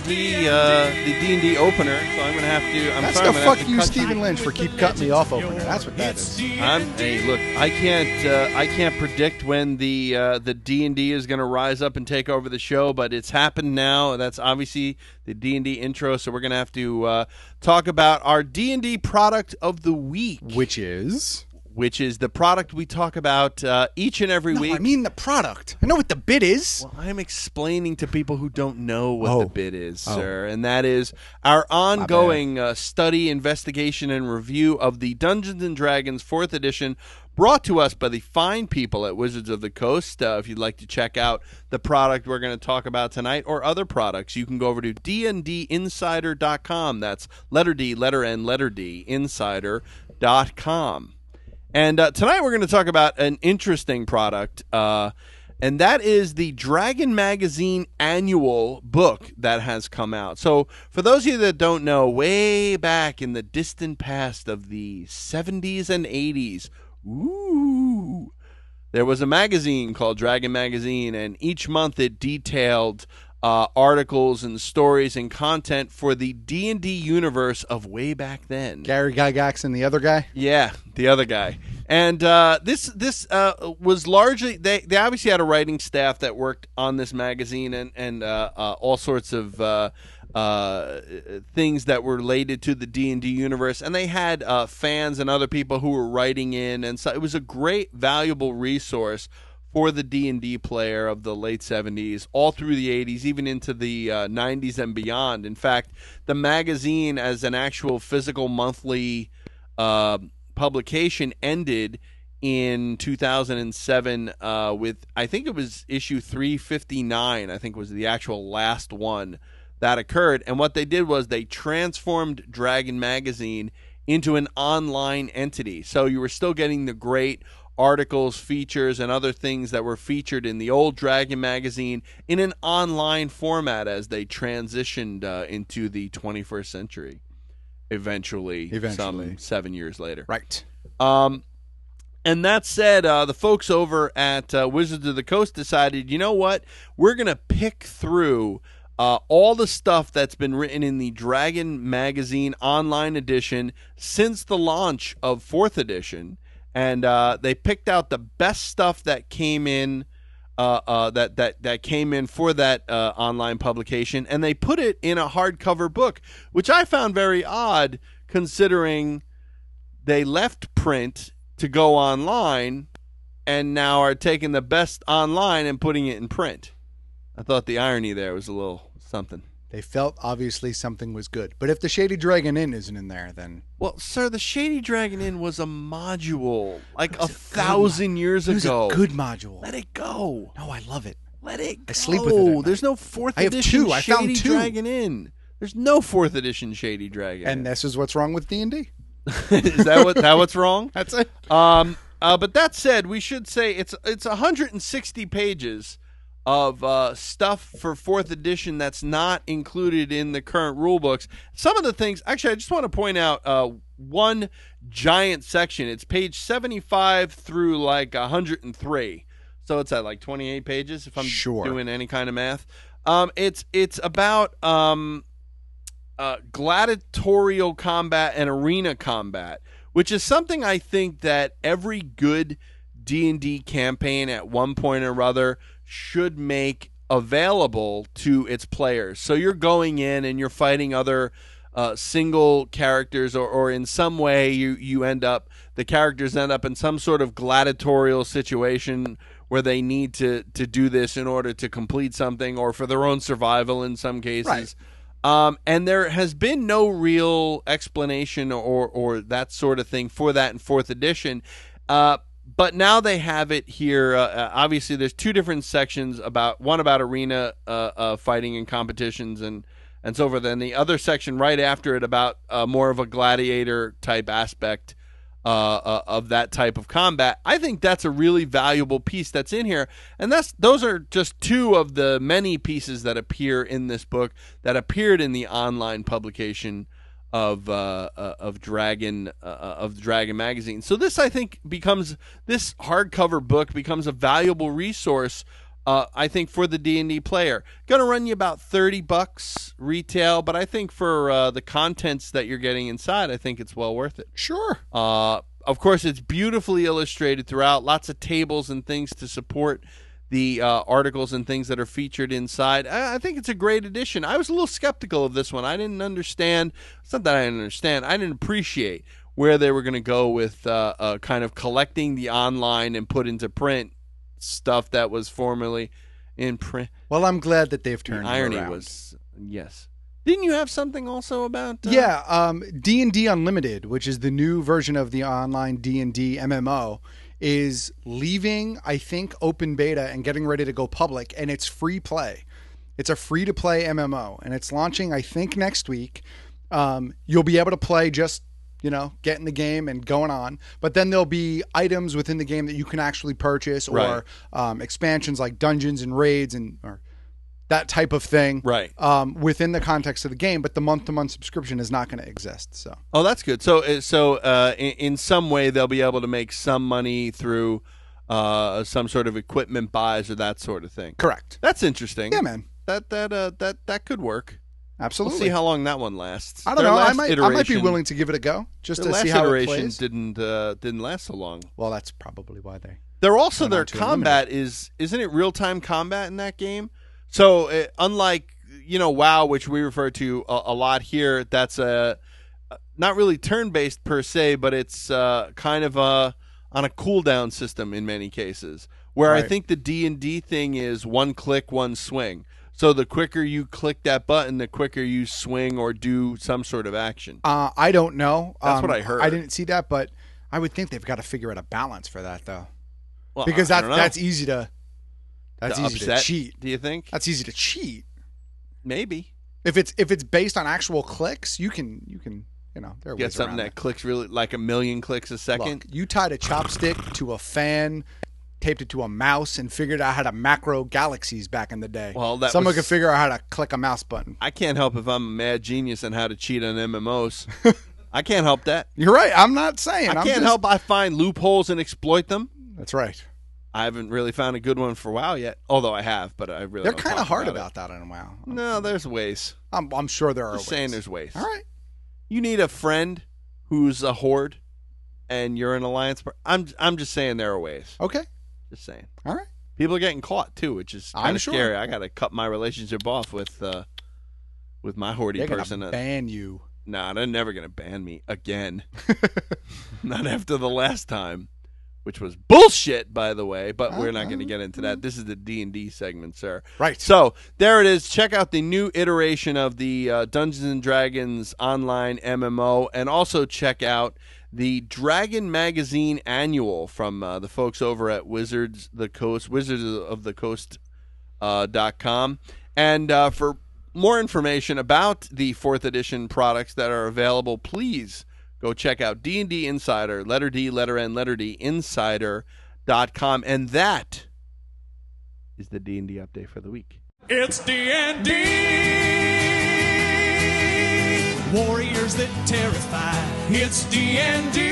D&D opener. So I'm gonna have to. That's sorry, the fuck you, Stephen Lynch, for keep cutting me off opener. That's what that is. Hey, look, I can't predict when the D&D is gonna rise up and take over the show, but it's happened now. That's obviously the D&D intro. So we're gonna have to talk about our D&D product of the week, which is the product we talk about each and every week. I mean the product. I know what the bid is. Well, I'm explaining to people who don't know what the bid is, sir. And that is our ongoing study, investigation, and review of the Dungeons & Dragons 4th edition, brought to us by the fine people at Wizards of the Coast. If you'd like to check out the product we're going to talk about tonight or other products, you can go over to dndinsider.com. That's letter D, letter N, letter D, insider.com. And tonight we're going to talk about an interesting product, and that is the Dragon Magazine annual book that has come out. So for those of you that don't know, way back in the distant past of the 70s and 80s, there was a magazine called Dragon Magazine, and each month it detailed articles and stories and content for the D&D universe of way back then. Gary Gygax and the other guy? Yeah, the other guy. And this was largely, they obviously had a writing staff that worked on this magazine and all sorts of things that were related to the D&D universe. And they had fans and other people who were writing in. And so it was a great, valuable resource for the D&D player of the late 70s, all through the 80s, even into the 90s and beyond. In fact, the magazine as an actual physical monthly publication ended in 2007 with, I think it was issue 359, I think was the actual last one that occurred. And what they did was they transformed Dragon Magazine into an online entity. So you were still getting the great articles, features, and other things that were featured in the old Dragon Magazine in an online format as they transitioned into the 21st century, eventually. Some 7 years later. Right. And that said, the folks over at Wizards of the Coast decided, you know what? We're going to pick through all the stuff that's been written in the Dragon Magazine online edition since the launch of 4th edition. And they picked out the best stuff that came in, that came in for that online publication, and they put it in a hardcover book, which I found very odd, considering they left print to go online, and now are taking the best online and putting it in print. I thought the irony there was a little something. They felt obviously something was good. But if the Shady Dragon Inn isn't in there, then... Well, sir, the Shady Dragon Inn was a module like 1,000 years ago. It was a good module. Let it go. No, I love it. Let it go. I sleep with it. There's no 4th I have edition two. I Shady found two. Dragon Inn. There's no 4th edition Shady Dragon Inn. And this is what's wrong with D&D. Is that what's wrong? That's it. But that said, we should say it's 160 pages of stuff for 4th edition that's not included in the current rule books. Some of the things, actually, I just want to point out one giant section. It's page 75 through like 103. So it's at like 28 pages if I'm doing any kind of math. It's about gladiatorial combat and arena combat, which is something I think that every good D&D campaign at one point or other should make available to its players. So you're going in and you're fighting other single characters, or in some way the characters end up in some sort of gladiatorial situation where they need to do this in order to complete something or for their own survival in some cases. Right. And there has been no real explanation or that sort of thing for that in 4th edition. But now they have it here. Obviously, there's two different sections, one about arena fighting and competitions and so forth, and the other section right after it about more of a gladiator type aspect of that type of combat. I think that's a really valuable piece that's in here, and those are just two of the many pieces that appear in this book that appeared in the online publication of Dragon magazine. So this, I think, this hardcover book becomes a valuable resource, I think, for the D&D player. Going to run you about $30 retail, but I think for the contents that you're getting inside, I think it's well worth it. Sure. Of course, it's beautifully illustrated throughout. Lots of tables and things to support the articles and things that are featured inside. I think it's a great addition. I was a little skeptical of this one. I didn't understand. It's not that I didn't understand. I didn't appreciate where they were going to go with kind of collecting the online and put into print stuff that was formerly in print. Well, I'm glad that they've turned the irony around. Was, yes. Didn't you have something also about... D&D Unlimited, which is the new version of the online D&D MMO, is leaving, I think, open beta and getting ready to go public, and it's free play. It's a free-to-play MMO, and it's launching, I think, next week. You'll be able to play just, get in the game and going on, but then there'll be items within the game that you can actually purchase, or expansions like dungeons and raids or that type of thing, within the context of the game. But the month-to-month subscription is not going to exist. So, oh, that's good. So in some way they'll be able to make some money through some sort of equipment buys or that sort of thing. Correct. That's interesting. Yeah, man. That could work. Absolutely. We'll see how long that one lasts. I don't know. I might be willing to give it a go just to see how it plays. Didn't last so long. Well, that's probably why their combat isn't it real time combat in that game? So unlike WoW, which we refer to a lot here, that's not really turn based per se, but it's kind of on a cooldown system in many cases. Where I think the D&D thing is one click, one swing. So the quicker you click that button, the quicker you swing or do some sort of action. I don't know. That's what I heard. I didn't see that, but I would think they've got to figure out a balance for that, though. Well, because that's easy to cheat. Do you think? That's easy to cheat. Maybe. If it's based on actual clicks, you can there are get ways something around that clicks really like 1 million clicks a second. Look, you tied a chopstick to a fan, taped it to a mouse, and figured out how to macro galaxies back in the day. Well, someone could figure out how to click a mouse button. I can't help if I'm a mad genius on how to cheat on MMOs. I can't help that. You're right. I'm not saying. I can't help. I find loopholes and exploit them. That's right. I haven't really found a good one for WoW yet, although I have, but I really they're kind of hard about that in WoW. No, there's ways. I'm sure there are ways. Saying there's ways. All right. You need a friend who's a horde, and you're an alliance. I'm just saying there are ways. Okay. Just saying. All right. People are getting caught too, which is kind of scary. I got to cut my relationship off with my horde person. They're gonna ban you. Nah, they're never gonna ban me again. Not after the last time. Which was bullshit, by the way, but we're not going to get into that. This is the D&D segment, sir. Right. So there it is. Check out the new iteration of the Dungeons & Dragons online MMO, and also check out the Dragon Magazine Annual from the folks over at wizardsofthecoast.com. And for more information about the 4th edition products that are available, please go check out D&D Insider, letter D, letter N, letter D, insider.com. And that is the D&D update for the week. It's D&D. Warriors that terrify. It's D&D.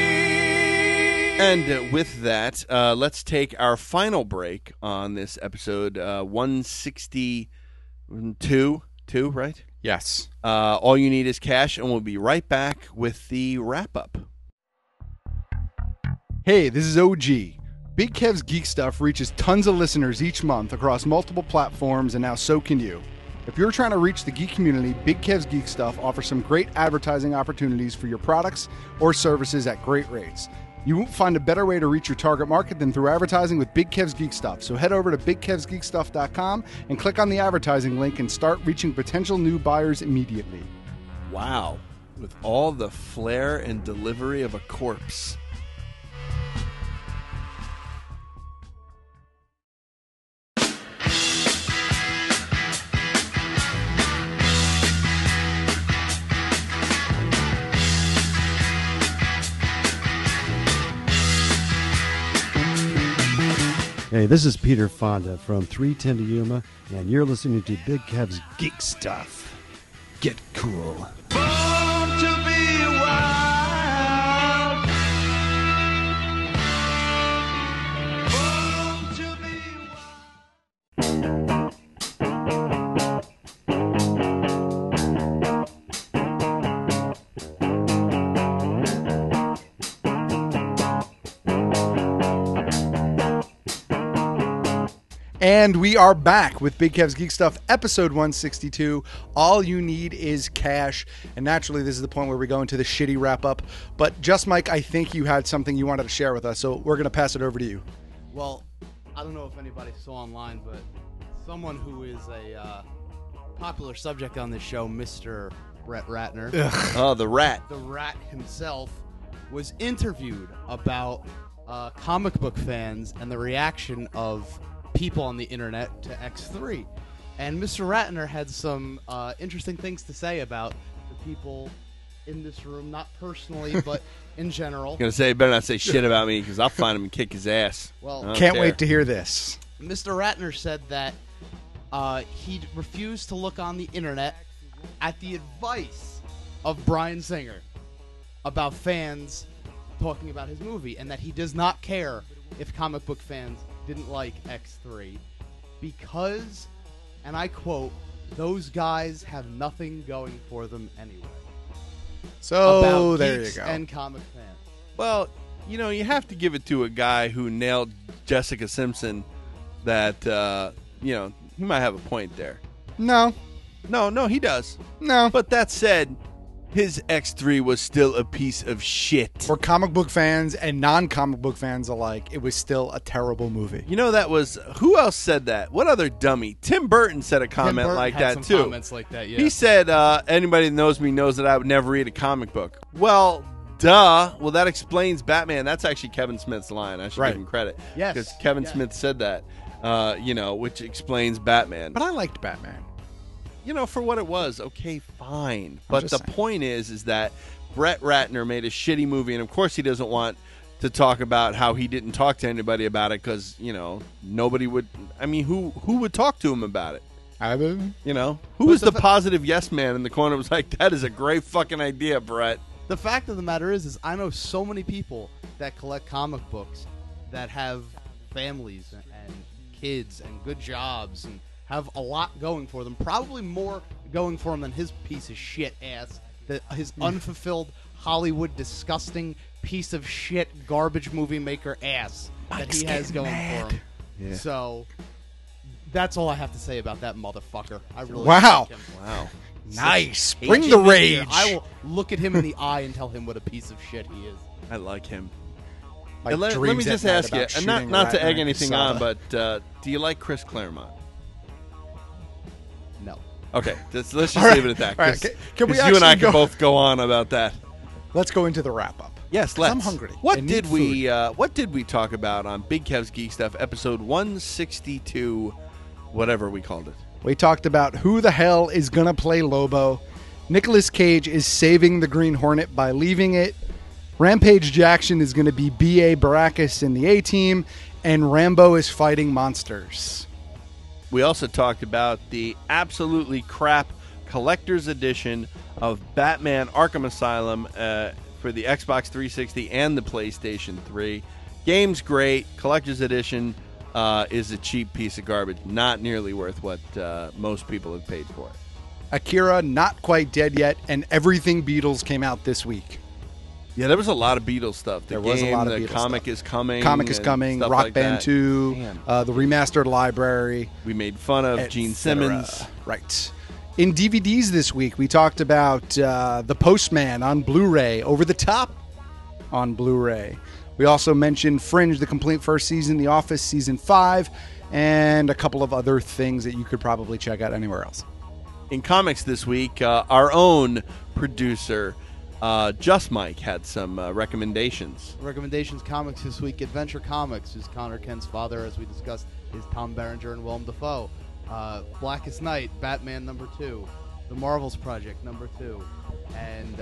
And with that, let's take our final break on this episode 162, right? Yes. All you need is cash, and we'll be right back with the wrap-up. Hey, this is OG. Big Kev's Geek Stuff reaches tons of listeners each month across multiple platforms, and now so can you. If you're trying to reach the geek community, Big Kev's Geek Stuff offers some great advertising opportunities for your products or services at great rates. You won't find a better way to reach your target market than through advertising with Big Kev's Geek Stuff. So head over to BigKevsGeekStuff.com and click on the advertising link and start reaching potential new buyers immediately. Wow. With all the flair and delivery of a corpse. Hey, this is Peter Fonda from 310 to Yuma, and you're listening to Big Kev's Geek Stuff. Get cool. Born to be wild. Born to be And we are back with Big Kev's Geek Stuff, episode 162. All you need is cash. And naturally, this is the point where we go into the shitty wrap-up. But just, Mike, I think you had something you wanted to share with us, so we're going to pass it over to you. Well, I don't know if anybody saw online, but someone who is a popular subject on this show, Mr. Brett Ratner. Oh, the rat. The rat himself was interviewed about comic book fans and the reaction of people on the internet to X3. And Mr. Ratner had some interesting things to say about the people in this room, not personally, but in general. I'm going to say, you better not say shit about me, because I'll find him and kick his ass. Well, can't wait to hear this. Mr. Ratner said that he refused to look on the internet at the advice of Bryan Singer about fans talking about his movie, and that he does not care if comic book fans didn't like X3 because, and I quote, those guys have nothing going for them anyway. So about there geeks you go. And comic fans. Well, you know, you have to give it to a guy who nailed Jessica Simpson that, you know, he might have a point there. No, he does. No. But that said, his X3 was still a piece of shit. For comic book fans and non-comic book fans alike, it was still a terrible movie. You know, that was... Who else said that? What other dummy? Tim Burton said a comment like that, too. Comments like that, yeah. He said, anybody that knows me knows that I would never read a comic book. Well, duh. Well, that explains Batman. That's actually Kevin Smith's line. I should give him credit. Yes. Because Kevin Smith said that, you know, which explains Batman. But I liked Batman. You know, for what it was, okay, fine. But the point is that Brett Ratner made a shitty movie, and of course he doesn't want to talk about how he didn't talk to anybody about it because, you know, nobody would... I mean, who would talk to him about it? You know? Who was the positive yes man in the corner was like, that is a great fucking idea, Brett. The fact of the matter is I know so many people that collect comic books that have families and kids and good jobs and have a lot going for them, probably more going for him than his piece of shit ass, his unfulfilled Hollywood disgusting piece of shit garbage movie maker ass that he has going for him. Yeah. So that's all I have to say about that motherfucker. I really Wow. like him. Wow. Nice. He Bring came the in rage. here, I will look at him in the eye and tell him what a piece of shit he is. I like him. Like Let me dreams just at night ask you, about and shooting not to Ratner egg and anything Quesada. on, but do you like Chris Claremont? No. Okay, let's just All right. leave it at that. All right. 'cause- Can we 'cause you and I actually can go- both go on about that. Let's go into the wrap-up. Yes, 'Cause let's. I'm hungry. I What need did we? food. What did we talk about on Big Kev's Geek Stuff, episode 162, whatever we called it? We talked about who the hell is going to play Lobo. Nicolas Cage is saving the Green Hornet by leaving it. Rampage Jackson is going to be B.A. Baracus in the A-Team. And Rambo is fighting monsters. we also talked about the absolutely crap collector's edition of Batman Arkham Asylum for the Xbox 360 and the PlayStation 3. Game's great. Collector's edition is a cheap piece of garbage. Not nearly worth what most people have paid for it. Akira, not quite dead yet, and everything Beatles came out this week. Yeah, there was a lot of Beatles stuff. There was a lot of the Beatles comic stuff. is coming. Comic is coming. Stuff Rock like Band that. 2, Damn. the remastered library. We made fun of Gene Simmons. Right. In DVDs this week, we talked about The Postman on Blu-ray, Over the Top on Blu-ray. We also mentioned Fringe, the complete first season, The Office Season 5, and a couple of other things that you could probably check out anywhere else. In comics this week, our own producer, Just Mike, had some recommendations. Recommendations comics this week. Adventure Comics is Connor Kent's father, as we discussed, is Tom Berenger and Willem Dafoe. Blackest Night, Batman #2. The Marvels Project #2. And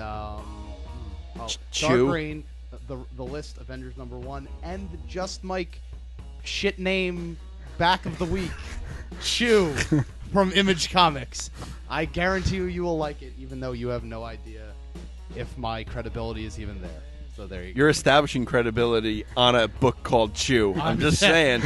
Chew. Dark Green, the list, Avengers #1, and the Just Mike shit name back of the week, Chew from Image Comics. I guarantee you will like it, even though you have no idea if my credibility is even there. So there you go. You're establishing credibility on a book called Chew. I'm just saying.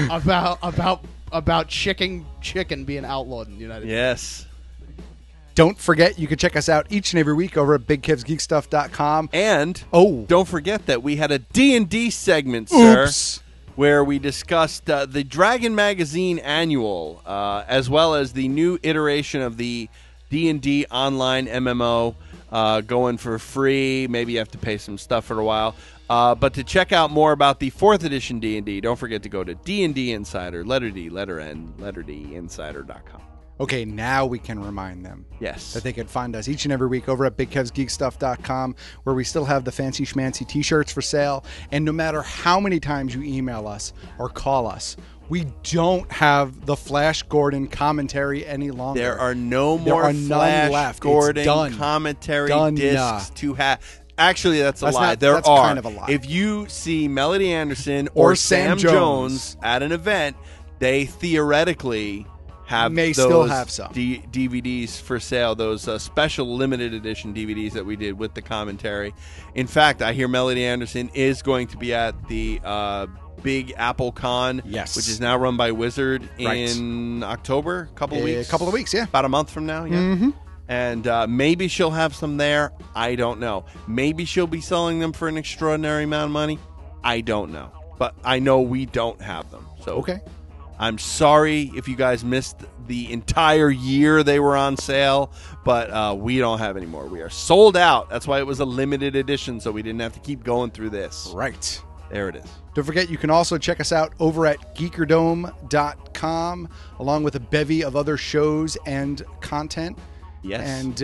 about chicken being outlawed in the United States. Yes. Don't forget, you can check us out each and every week over at BigKevsGeekStuff.com. And don't forget that we had a D&D segment, sir, where we discussed the Dragon Magazine Annual, as well as the new iteration of the D&D online MMO going for free. Maybe you have to pay some stuff for a while. But to check out more about the 4th edition D&D, don't forget to go to D&D Insider, letter D, letter N, letter D, insider.com. Okay, now we can remind them yes, that they can find us each and every week over at BigKevsGeekStuff.com, where we still have the fancy schmancy t-shirts for sale. And no matter how many times you email us or call us, we don't have the Flash Gordon commentary any longer. There are no There more are none Flash left. It's Gordon done. commentary Done. discs to have. Actually, that's a That's lie. not- There that's are. kind of a lie. If you see Melody Anderson Or or Sam Sam Jones Jones at an event, they theoretically May those still have some. DVDs for sale, those special limited edition DVDs that we did with the commentary. In fact, I hear Melody Anderson is going to be at the Big Apple Con, Yes. which is now run by Wizard Right. in October, a couple of weeks. A couple of weeks, yeah. About a month from now, yeah. Mhm. And maybe she'll have some there. I don't know. Maybe she'll be selling them for an extraordinary amount of money. I don't know. But I know we don't have them. So Okay. I'm sorry if you guys missed the entire year they were on sale, but we don't have any more. We are sold out. That's why it was a limited edition, so we didn't have to keep going through this. Right. There it is. Don't forget, you can also check us out over at geekerdome.com, along with a bevy of other shows and content. Yes. And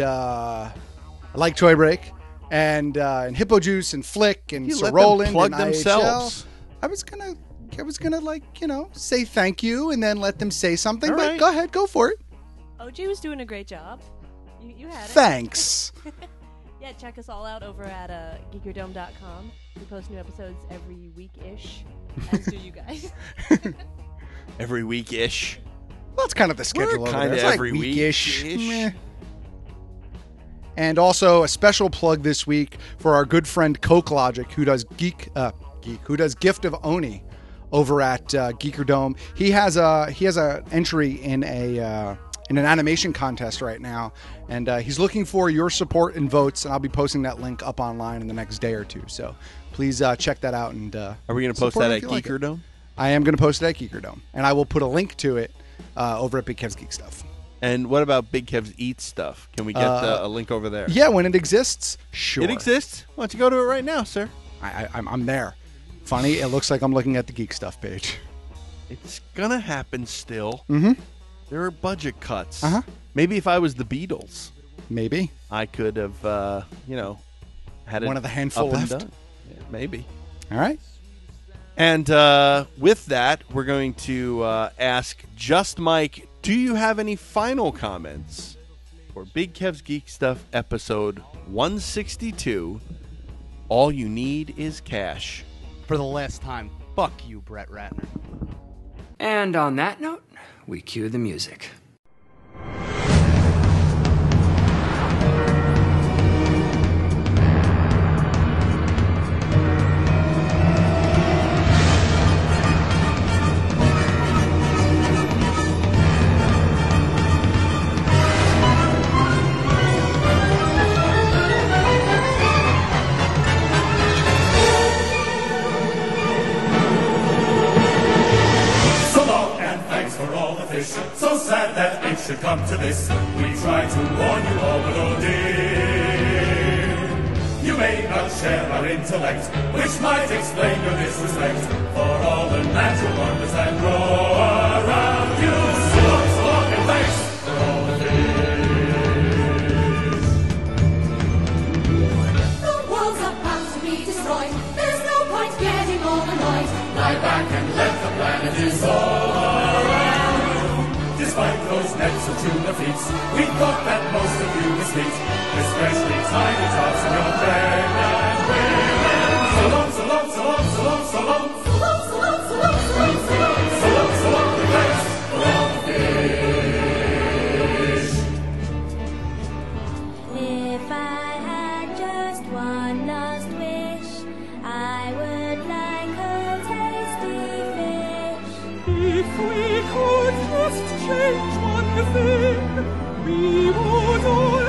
like Toy Break and Hippo Juice and Flick and You Sir let them Roland plug and themselves. IHL. I was gonna like, say thank you and then let them say something, All but right. go ahead, go for it. OG was doing a great job. You had it. Thanks. Yeah, check us all out over at geekerdome.com. We post new episodes every week-ish, as do you guys. Every week-ish. Well, it's kind of the schedule over kinda there. It's like every week-ish. week-ish. Meh. And also a special plug this week for our good friend Coke Logic, who does who does Gift of Oni over at Geekerdome. He has a entry in an animation contest right now, and he's looking for your support and votes. And I'll be posting that link up online in the next day or two. So please check that out. And Are we going to post support that it at if you like it. Geekerdome? I am going to post it at Geekerdome, and I will put a link to it over at Big Kev's Geek Stuff. And what about Big Kev's Eat Stuff? Can we get a link over there? Yeah, when it exists, sure. It exists? Why don't you go to it right now, sir? I'm there. Funny, it looks like I'm looking at the Geek Stuff page. It's going to happen still. Mm-hmm. There are budget cuts. Uh-huh. Maybe if I was the Beatles. Maybe. I could have, had One it of the handful up and left? done. Yeah, maybe. All right. And with that, we're going to ask Just Mike, do you have any final comments for Big Kev's Geek Stuff episode 162, All You Need Is Cash? For the last time, fuck you, Brett Ratner. And on that note, we cue the music. So sad that it should come to this. We try to warn you all, but oh dear, you may not share our intellect, which might explain your disrespect for all the natural wonders that grow around you. So long, and thanks for all the things. The world's about to be destroyed. There's no point getting all annoyed. Lie back and let the planet dissolve. Despite those nets of tuna feet, we thought that most of you was meat, especially tiny tots and your pregnant women. So long, so long, so long, so long, so long. So long, so long, so long, so long, so long. So long, so long, the thanks for all the fish. If I had just one last wish, I would like a tasty fish. If we could just change one thing, we would all